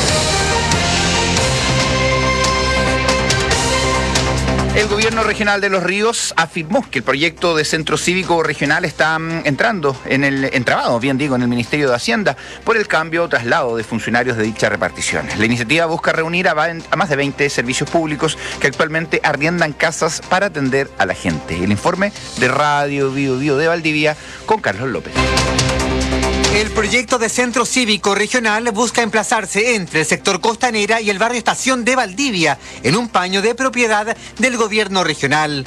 El gobierno regional de Los Ríos afirmó que el proyecto de centro cívico regional está mm, entrando en el entrabado, bien digo, en el Ministerio de Hacienda por el cambio o traslado de funcionarios de dicha repartición. La iniciativa busca reunir a, a más de veinte servicios públicos que actualmente arriendan casas para atender a la gente. El informe de Radio Bio Bio de Valdivia con Carlos López. El proyecto de centro cívico regional busca emplazarse entre el sector Costanera y el barrio Estación de Valdivia, en un paño de propiedad del gobierno regional.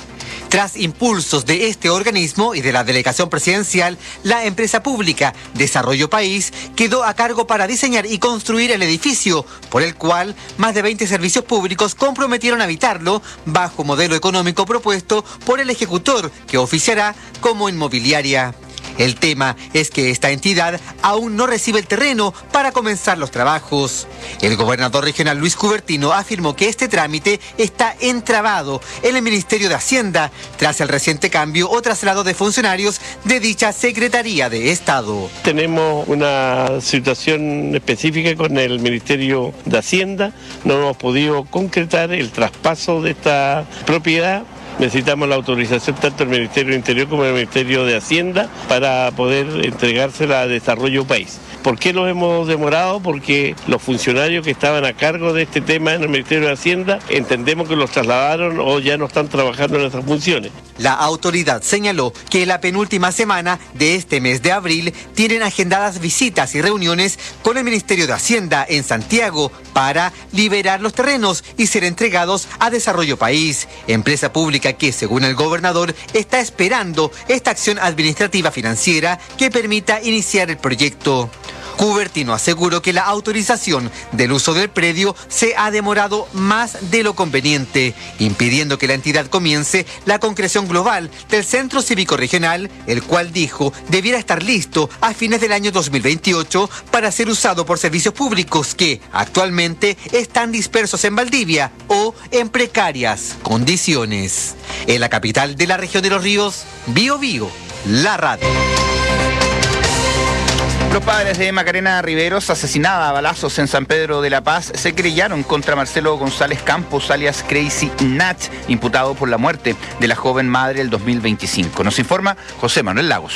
Tras impulsos de este organismo y de la delegación presidencial, la empresa pública Desarrollo País quedó a cargo para diseñar y construir el edificio, por el cual más de veinte servicios públicos comprometieron habitarlo bajo modelo económico propuesto por el ejecutor, que oficiará como inmobiliaria. El tema es que esta entidad aún no recibe el terreno para comenzar los trabajos. El gobernador regional Luis Cubertino afirmó que este trámite está entrabado en el Ministerio de Hacienda tras el reciente cambio o traslado de funcionarios de dicha Secretaría de Estado. Tenemos una situación específica con el Ministerio de Hacienda, no hemos podido concretar el traspaso de esta propiedad. Necesitamos la autorización tanto del Ministerio del Interior como del Ministerio de Hacienda para poder entregársela a Desarrollo País. ¿Por qué lo hemos demorado? Porque los funcionarios que estaban a cargo de este tema en el Ministerio de Hacienda entendemos que los trasladaron o ya no están trabajando en esas funciones. La autoridad señaló que la penúltima semana de este mes de abril tienen agendadas visitas y reuniones con el Ministerio de Hacienda en Santiago para liberar los terrenos y ser entregados a Desarrollo País, empresa pública que, según el gobernador, está esperando esta acción administrativa financiera que permita iniciar el proyecto. Cubertino aseguró que la autorización del uso del predio se ha demorado más de lo conveniente, impidiendo que la entidad comience la concreción global del Centro Cívico Regional, el cual dijo debiera estar listo a fines del año dos mil veintiocho para ser usado por servicios públicos que actualmente están dispersos en Valdivia o en precarias condiciones. En la capital de la región de Los Ríos, Bío Bío, la radio. Los padres de Macarena Riveros, asesinada a balazos en San Pedro de la Paz, se querellaron contra Marcelo González Campos, alias Crazy Natch, imputado por la muerte de la joven madre el dos mil veinticinco. Nos informa José Manuel Lagos.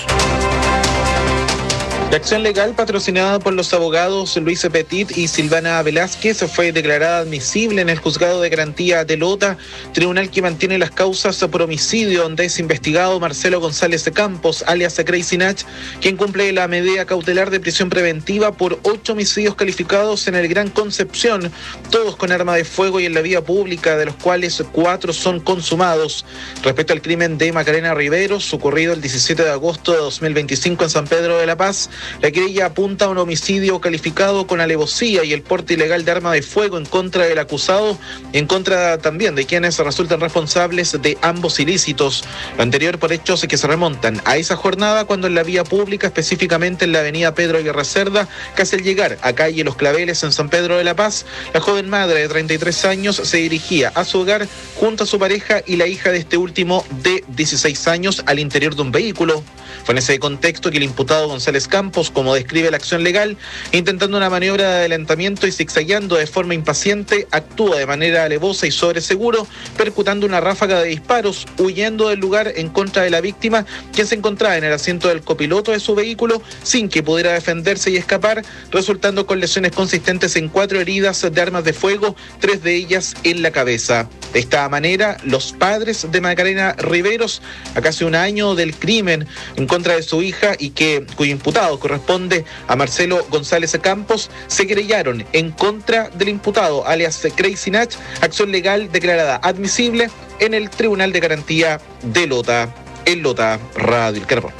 La acción legal patrocinada por los abogados Luis Petit y Silvana Velázquez fue declarada admisible en el Juzgado de Garantía de Lota, tribunal que mantiene las causas por homicidio donde es investigado Marcelo González Campos, alias Crazy Natch, quien cumple la medida cautelar de prisión preventiva por ocho homicidios calificados en el Gran Concepción, todos con arma de fuego y en la vía pública, de los cuales cuatro son consumados. Respecto al crimen de Macarena Riveros, ocurrido el diecisiete de agosto de dos mil veinticinco en San Pedro de la Paz, la querella apunta a un homicidio calificado con alevosía y el porte ilegal de arma de fuego en contra del acusado, en contra también de quienes resultan responsables de ambos ilícitos. Lo anterior por hechos que se remontan a esa jornada cuando en la vía pública, específicamente en la avenida Pedro Aguirre Cerda, casi al llegar a calle Los Claveles en San Pedro de la Paz, la joven madre de treinta y tres años se dirigía a su hogar junto a su pareja y la hija de este último de dieciséis años al interior de un vehículo. Fue en ese contexto que el imputado González Campos, como describe la acción legal, intentando una maniobra de adelantamiento y zigzagueando de forma impaciente, actúa de manera alevosa y sobre seguro, percutando una ráfaga de disparos, huyendo del lugar en contra de la víctima, quien se encontraba en el asiento del copiloto de su vehículo, sin que pudiera defenderse y escapar, resultando con lesiones consistentes en cuatro heridas de armas de fuego, tres de ellas en la cabeza. De esta manera, los padres de Macarena Riveros, a casi un año del crimen en contra de su hija y que cuyo imputado corresponde a Marcelo González Campos, se querellaron en contra del imputado, alias Crazy Natch, acción legal declarada admisible en el Tribunal de Garantía de Lota, en Lota Radio El Carbón.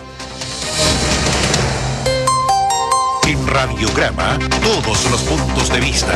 En Radiograma, todos los puntos de vista.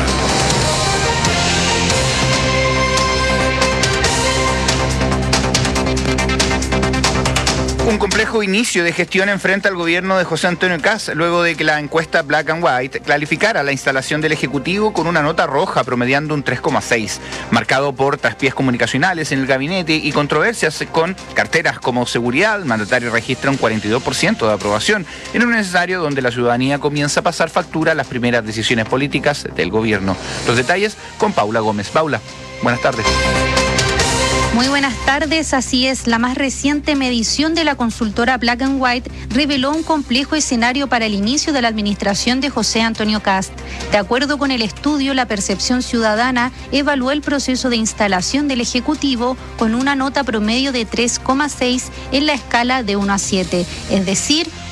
Un complejo inicio de gestión enfrenta al gobierno de José Antonio Kast luego de que la encuesta Black and White calificara la instalación del Ejecutivo con una nota roja promediando un tres coma seis, marcado por traspiés comunicacionales en el gabinete y controversias con carteras como seguridad. El mandatario registra un cuarenta y dos por ciento de aprobación en un escenario donde la ciudadanía comienza a pasar factura a las primeras decisiones políticas del gobierno. Los detalles con Paula Gómez. Paula, buenas tardes. Muy buenas tardes, así es, la más reciente medición de la consultora Black and White reveló un complejo escenario para el inicio de la administración de José Antonio Kast. De acuerdo con el estudio, la percepción ciudadana evaluó el proceso de instalación del Ejecutivo con una nota promedio de tres coma seis en la escala de uno a siete, es decir,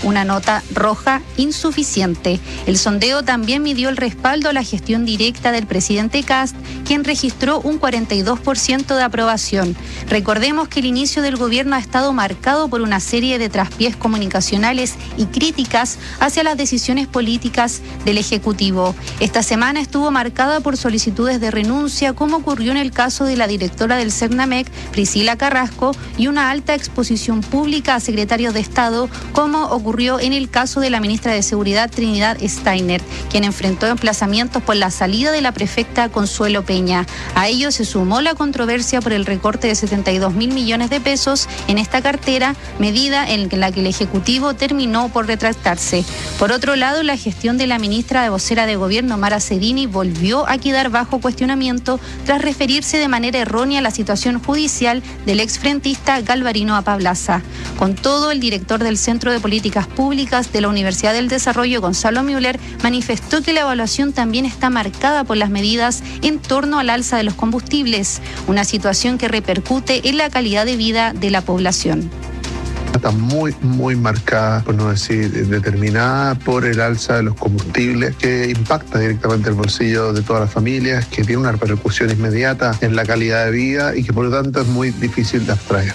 una nota roja insuficiente. El sondeo también midió el respaldo a la gestión directa del presidente Kast, quien registró un cuarenta y dos por ciento de aprobación. Recordemos que el inicio del gobierno ha estado marcado por una serie de traspiés comunicacionales y críticas hacia las decisiones políticas del Ejecutivo. Esta semana estuvo marcada por solicitudes de renuncia, como ocurrió en el caso de la directora del Cernamec, Priscila Carrasco, y una alta exposición pública a secretarios de Estado, como ocurrió en el caso de la ministra de Seguridad, Trinidad Steiner, quien enfrentó emplazamientos por la salida de la prefecta Consuelo Peña. A ello se sumó la controversia por el recorte de setenta y dos mil millones de pesos en esta cartera, medida en la que el Ejecutivo terminó por retractarse. Por otro lado, la gestión de la ministra de vocera de Gobierno, Mara Cedini, volvió a quedar bajo cuestionamiento tras referirse de manera errónea a la situación judicial del exfrentista Galvarino Apablaza. Con todo, el director del Centro de Políticas Públicas de la Universidad del Desarrollo, Gonzalo Müller, manifestó que la evaluación también está marcada por las medidas en torno al alza de los combustibles, una situación que repercute en la calidad de vida de la población. Está muy, muy marcada, por no decir determinada, por el alza de los combustibles, que impacta directamente el bolsillo de todas las familias, que tiene una repercusión inmediata en la calidad de vida y que por lo tanto es muy difícil de abstraer.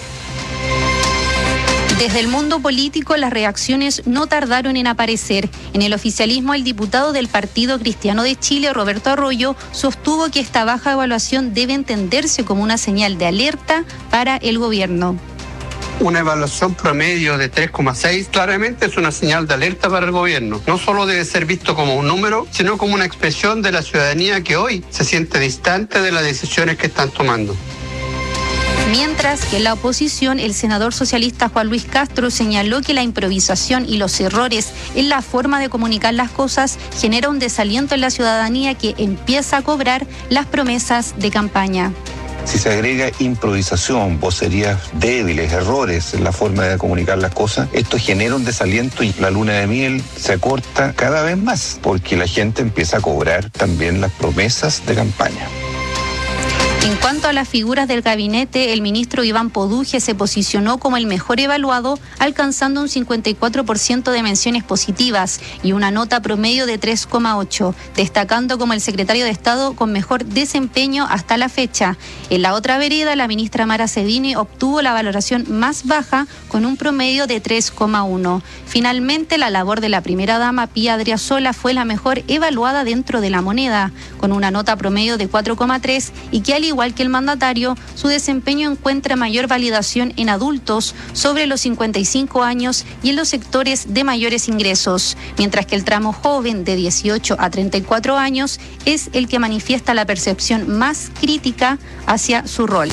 Desde el mundo político, las reacciones no tardaron en aparecer. En el oficialismo, el diputado del Partido Cristiano de Chile, Roberto Arroyo, sostuvo que esta baja evaluación debe entenderse como una señal de alerta para el gobierno. Una evaluación promedio de tres coma seis claramente es una señal de alerta para el gobierno. No solo debe ser visto como un número, sino como una expresión de la ciudadanía que hoy se siente distante de las decisiones que están tomando. Mientras que en la oposición, el senador socialista Juan Luis Castro señaló que la improvisación y los errores en la forma de comunicar las cosas genera un desaliento en la ciudadanía que empieza a cobrar las promesas de campaña. Si se agrega improvisación, vocerías débiles, errores en la forma de comunicar las cosas, esto genera un desaliento y la luna de miel se acorta cada vez más, porque la gente empieza a cobrar también las promesas de campaña. En cuanto a las figuras del gabinete, el ministro Iván Poduje se posicionó como el mejor evaluado, alcanzando un cincuenta y cuatro por ciento de menciones positivas y una nota promedio de tres coma ocho, destacando como el secretario de Estado con mejor desempeño hasta la fecha. En la otra vereda, la ministra Mara Cedini obtuvo la valoración más baja con un promedio de tres coma uno. Finalmente, la labor de la primera dama, Pía Adriasola, fue la mejor evaluada dentro de la moneda, con una nota promedio de cuatro coma tres y que al igual Igual que el mandatario, su desempeño encuentra mayor validación en adultos sobre los cincuenta y cinco años y en los sectores de mayores ingresos, mientras que el tramo joven de dieciocho a treinta y cuatro años es el que manifiesta la percepción más crítica hacia su rol.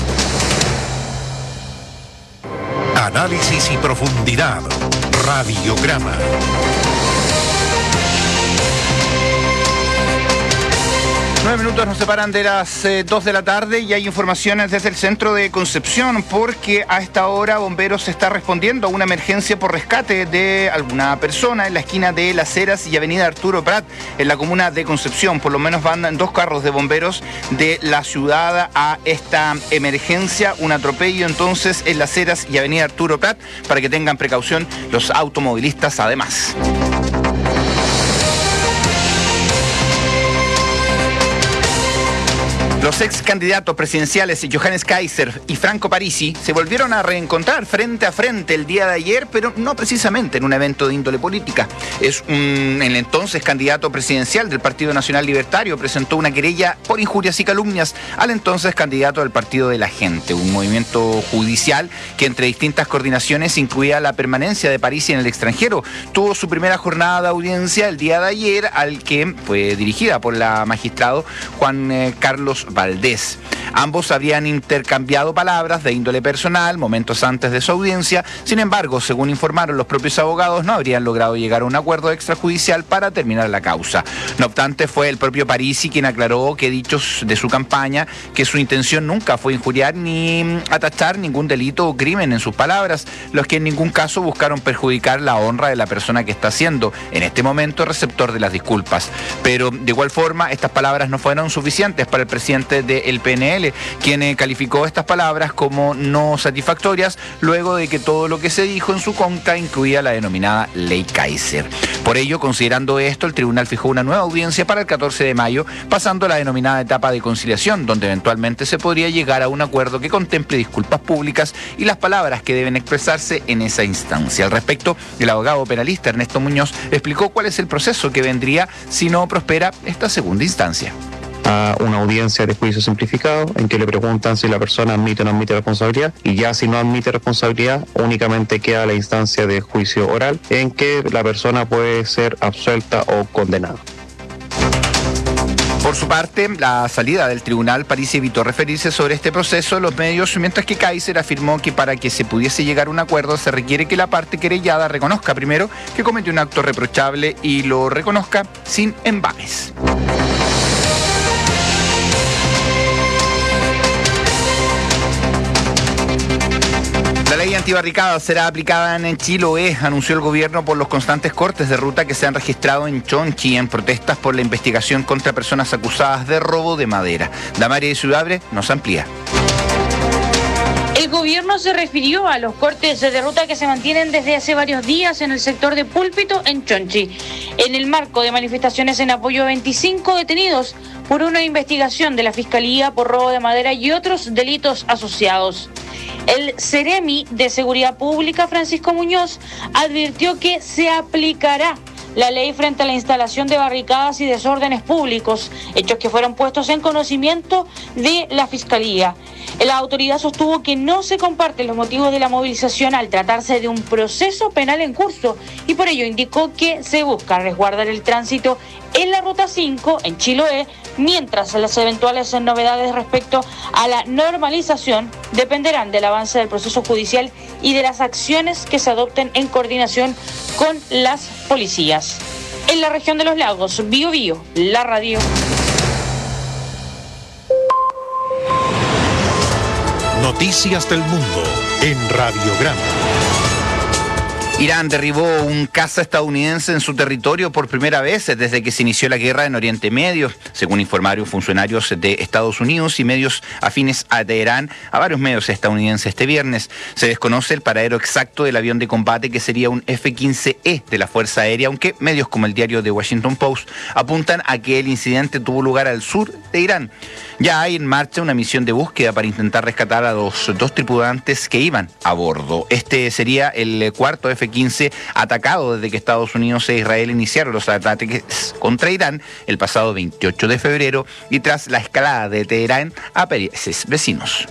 Análisis y profundidad. Radiograma. Nueve minutos nos separan de las eh, dos de la tarde y hay informaciones desde el centro de Concepción porque a esta hora Bomberos está respondiendo a una emergencia por rescate de alguna persona en la esquina de Las Heras y avenida Arturo Prat en la comuna de Concepción. Por lo menos van dos carros de bomberos de la ciudad a esta emergencia, un atropello entonces en Las Heras y avenida Arturo Prat para que tengan precaución los automovilistas además. Los ex candidatos presidenciales Johannes Kaiser y Franco Parisi se volvieron a reencontrar frente a frente el día de ayer, pero no precisamente en un evento de índole política. Es un, el entonces candidato presidencial del Partido Nacional Libertario presentó una querella por injurias y calumnias al entonces candidato del Partido de la Gente, un movimiento judicial que entre distintas coordinaciones incluía la permanencia de Parisi en el extranjero. Tuvo su primera jornada de audiencia el día de ayer, al que fue dirigida por la magistrado Juan eh, Carlos Valdés. Ambos habían intercambiado palabras de índole personal momentos antes de su audiencia. Sin embargo, según informaron los propios abogados, no habrían logrado llegar a un acuerdo extrajudicial para terminar la causa. No obstante, fue el propio Parisi quien aclaró que dichos de su campaña que su intención nunca fue injuriar ni atachar ningún delito o crimen en sus palabras, los que en ningún caso buscaron perjudicar la honra de la persona que está siendo en este momento receptor de las disculpas. Pero de igual forma, estas palabras no fueron suficientes para el presidente del P N L, Chile, quien eh, calificó estas palabras como no satisfactorias luego de que todo lo que se dijo en su contra incluía la denominada Ley Kaiser. Por ello, considerando esto, el tribunal fijó una nueva audiencia para el catorce de mayo, pasando a la denominada etapa de conciliación, donde eventualmente se podría llegar a un acuerdo que contemple disculpas públicas y las palabras que deben expresarse en esa instancia. Al respecto, el abogado penalista Ernesto Muñoz explicó cuál es el proceso que vendría si no prospera esta segunda instancia. A una audiencia de juicio simplificado en que le preguntan si la persona admite o no admite responsabilidad, y ya si no admite responsabilidad únicamente queda la instancia de juicio oral en que la persona puede ser absuelta o condenada. Por su parte, la salida del tribunal París evitó referirse sobre este proceso en los medios, mientras que Kaiser afirmó que para que se pudiese llegar a un acuerdo se requiere que la parte querellada reconozca primero que cometió un acto reprochable y lo reconozca sin embames. La ley antibarricadas será aplicada en Chiloé, anunció el gobierno por los constantes cortes de ruta que se han registrado en Chonchi en protestas por la investigación contra personas acusadas de robo de madera. Damaris Sudabre nos amplía. El gobierno se refirió a los cortes de ruta que se mantienen desde hace varios días en el sector de Púlpito en Chonchi, en el marco de manifestaciones en apoyo a veinticinco detenidos por una investigación de la Fiscalía por robo de madera y otros delitos asociados. El Ceremi de Seguridad Pública, Francisco Muñoz, advirtió que se aplicará la ley frente a la instalación de barricadas y desórdenes públicos, hechos que fueron puestos en conocimiento de la Fiscalía. La autoridad sostuvo que no se comparten los motivos de la movilización al tratarse de un proceso penal en curso y por ello indicó que se busca resguardar el tránsito en la Ruta cinco, en Chiloé, mientras las eventuales novedades respecto a la normalización dependerán del avance del proceso judicial y de las acciones que se adopten en coordinación con las policías. En la región de los lagos, Bío Bío, la radio. Noticias del mundo en Radiograma. Irán derribó un caza estadounidense en su territorio por primera vez desde que se inició la guerra en Oriente Medio, según informaron funcionarios de Estados Unidos y medios afines a Teherán a varios medios estadounidenses este viernes. Se desconoce el paradero exacto del avión de combate, que sería un F quince E de la Fuerza Aérea, aunque medios como el diario The Washington Post apuntan a que el incidente tuvo lugar al sur de Irán. Ya hay en marcha una misión de búsqueda para intentar rescatar a los dos tripulantes que iban a bordo. Este sería el cuarto F quince atacado desde que Estados Unidos e Israel iniciaron los ataques contra Irán el pasado veintiocho de febrero y tras la escalada de Teherán a países vecinos.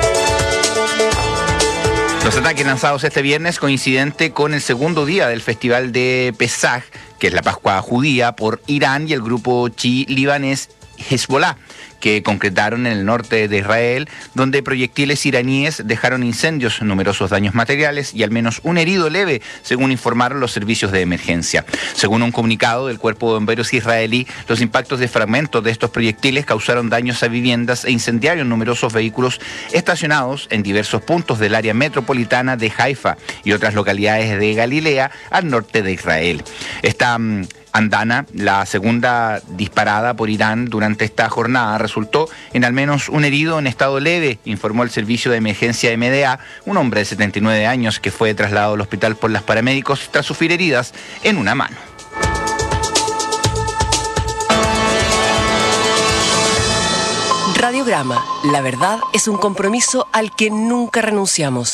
Los ataques lanzados este viernes coincidente con el segundo día del festival de Pesaj, que es la Pascua judía, por Irán y el grupo chií libanés Hezbollah, que concretaron en el norte de Israel, donde proyectiles iraníes dejaron incendios, numerosos daños materiales y al menos un herido leve, según informaron los servicios de emergencia. Según un comunicado del Cuerpo de Bomberos israelí, los impactos de fragmentos de estos proyectiles causaron daños a viviendas e incendiaron numerosos vehículos estacionados en diversos puntos del área metropolitana de Haifa y otras localidades de Galilea al norte de Israel. Esta um, andana, la segunda disparada por Irán durante esta jornada, resultó en al menos un herido en estado leve, informó el servicio de emergencia M D A, un hombre de setenta y nueve años que fue trasladado al hospital por los paramédicos tras sufrir heridas en una mano. Radiograma, la verdad es un compromiso al que nunca renunciamos.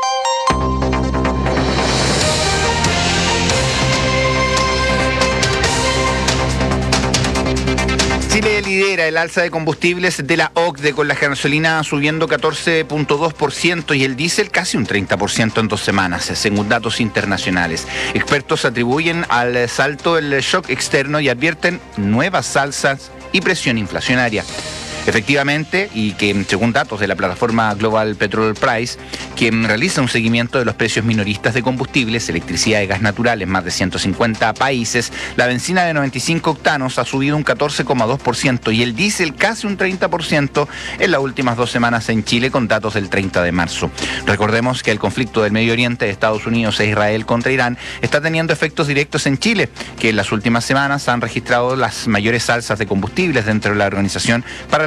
Chile lidera el alza de combustibles de la O C D E, con la gasolina subiendo catorce punto dos por ciento y el diésel casi un treinta por ciento en dos semanas, según datos internacionales. Expertos atribuyen al salto el shock externo y advierten nuevas alzas y presión inflacionaria. Efectivamente, y que según datos de la plataforma Global Petrol Price, quien realiza un seguimiento de los precios minoristas de combustibles, electricidad y gas natural en más de ciento cincuenta países, la benzina de noventa y cinco octanos ha subido un catorce coma dos por ciento y el diésel casi un treinta por ciento en las últimas dos semanas en Chile, con datos del treinta de marzo. Recordemos que el conflicto del Medio Oriente de Estados Unidos e Israel contra Irán está teniendo efectos directos en Chile, que en las últimas semanas han registrado las mayores alzas de combustibles dentro de la Organización para la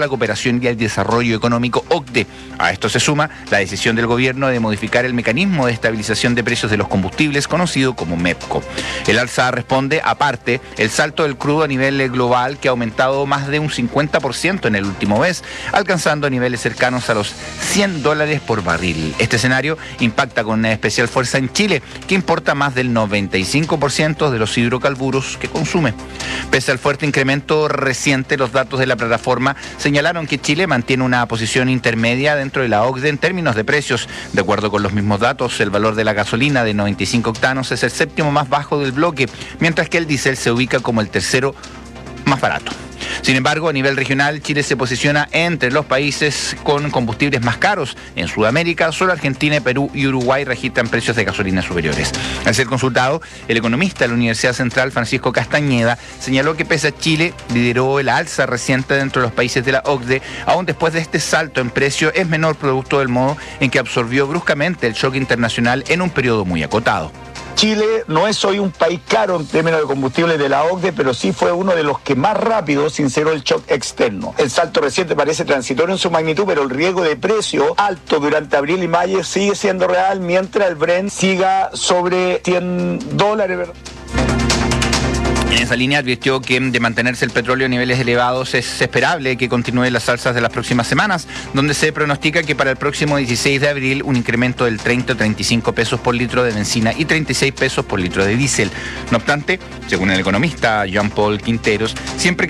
la Cooperación y el Desarrollo Económico O C D E. A esto se suma la decisión del gobierno de modificar el mecanismo de estabilización de precios de los combustibles conocido como MEPCO. El alza responde, aparte, el salto del crudo a nivel global que ha aumentado más de un cincuenta por ciento en el último mes, alcanzando niveles cercanos a los cien dólares por barril. Este escenario impacta con una especial fuerza en Chile, que importa más del noventa y cinco por ciento de los hidrocarburos que consume. Pese al fuerte incremento reciente, los datos de la plataforma señalaron que Chile mantiene una posición intermedia dentro de la O C D E en términos de precios. De acuerdo con los mismos datos, el valor de la gasolina de noventa y cinco octanos es el séptimo más bajo del bloque, mientras que el diésel se ubica como el tercero más barato. Sin embargo, a nivel regional, Chile se posiciona entre los países con combustibles más caros. En Sudamérica, solo Argentina, Perú y Uruguay registran precios de gasolina superiores. Al ser consultado, el economista de la Universidad Central, Francisco Castañeda, señaló que pese a Chile, lideró el alza reciente dentro de los países de la O C D E, aún después de este salto en precio, es menor producto del modo en que absorbió bruscamente el shock internacional en un periodo muy acotado. Chile no es hoy un país caro en términos de combustibles de la O C D E, pero sí fue uno de los que más rápido sinceró el shock externo. El salto reciente parece transitorio en su magnitud, pero el riesgo de precio alto durante abril y mayo sigue siendo real mientras el Brent siga sobre cien dólares, ¿verdad? En esa línea advirtió que de mantenerse el petróleo a niveles elevados es esperable que continúen las alzas de las próximas semanas, donde se pronostica que para el próximo dieciséis de abril un incremento del treinta a treinta y cinco pesos por litro de benzina y treinta y seis pesos por litro de diésel. No obstante, según el economista Jean Paul Quinteros, siempre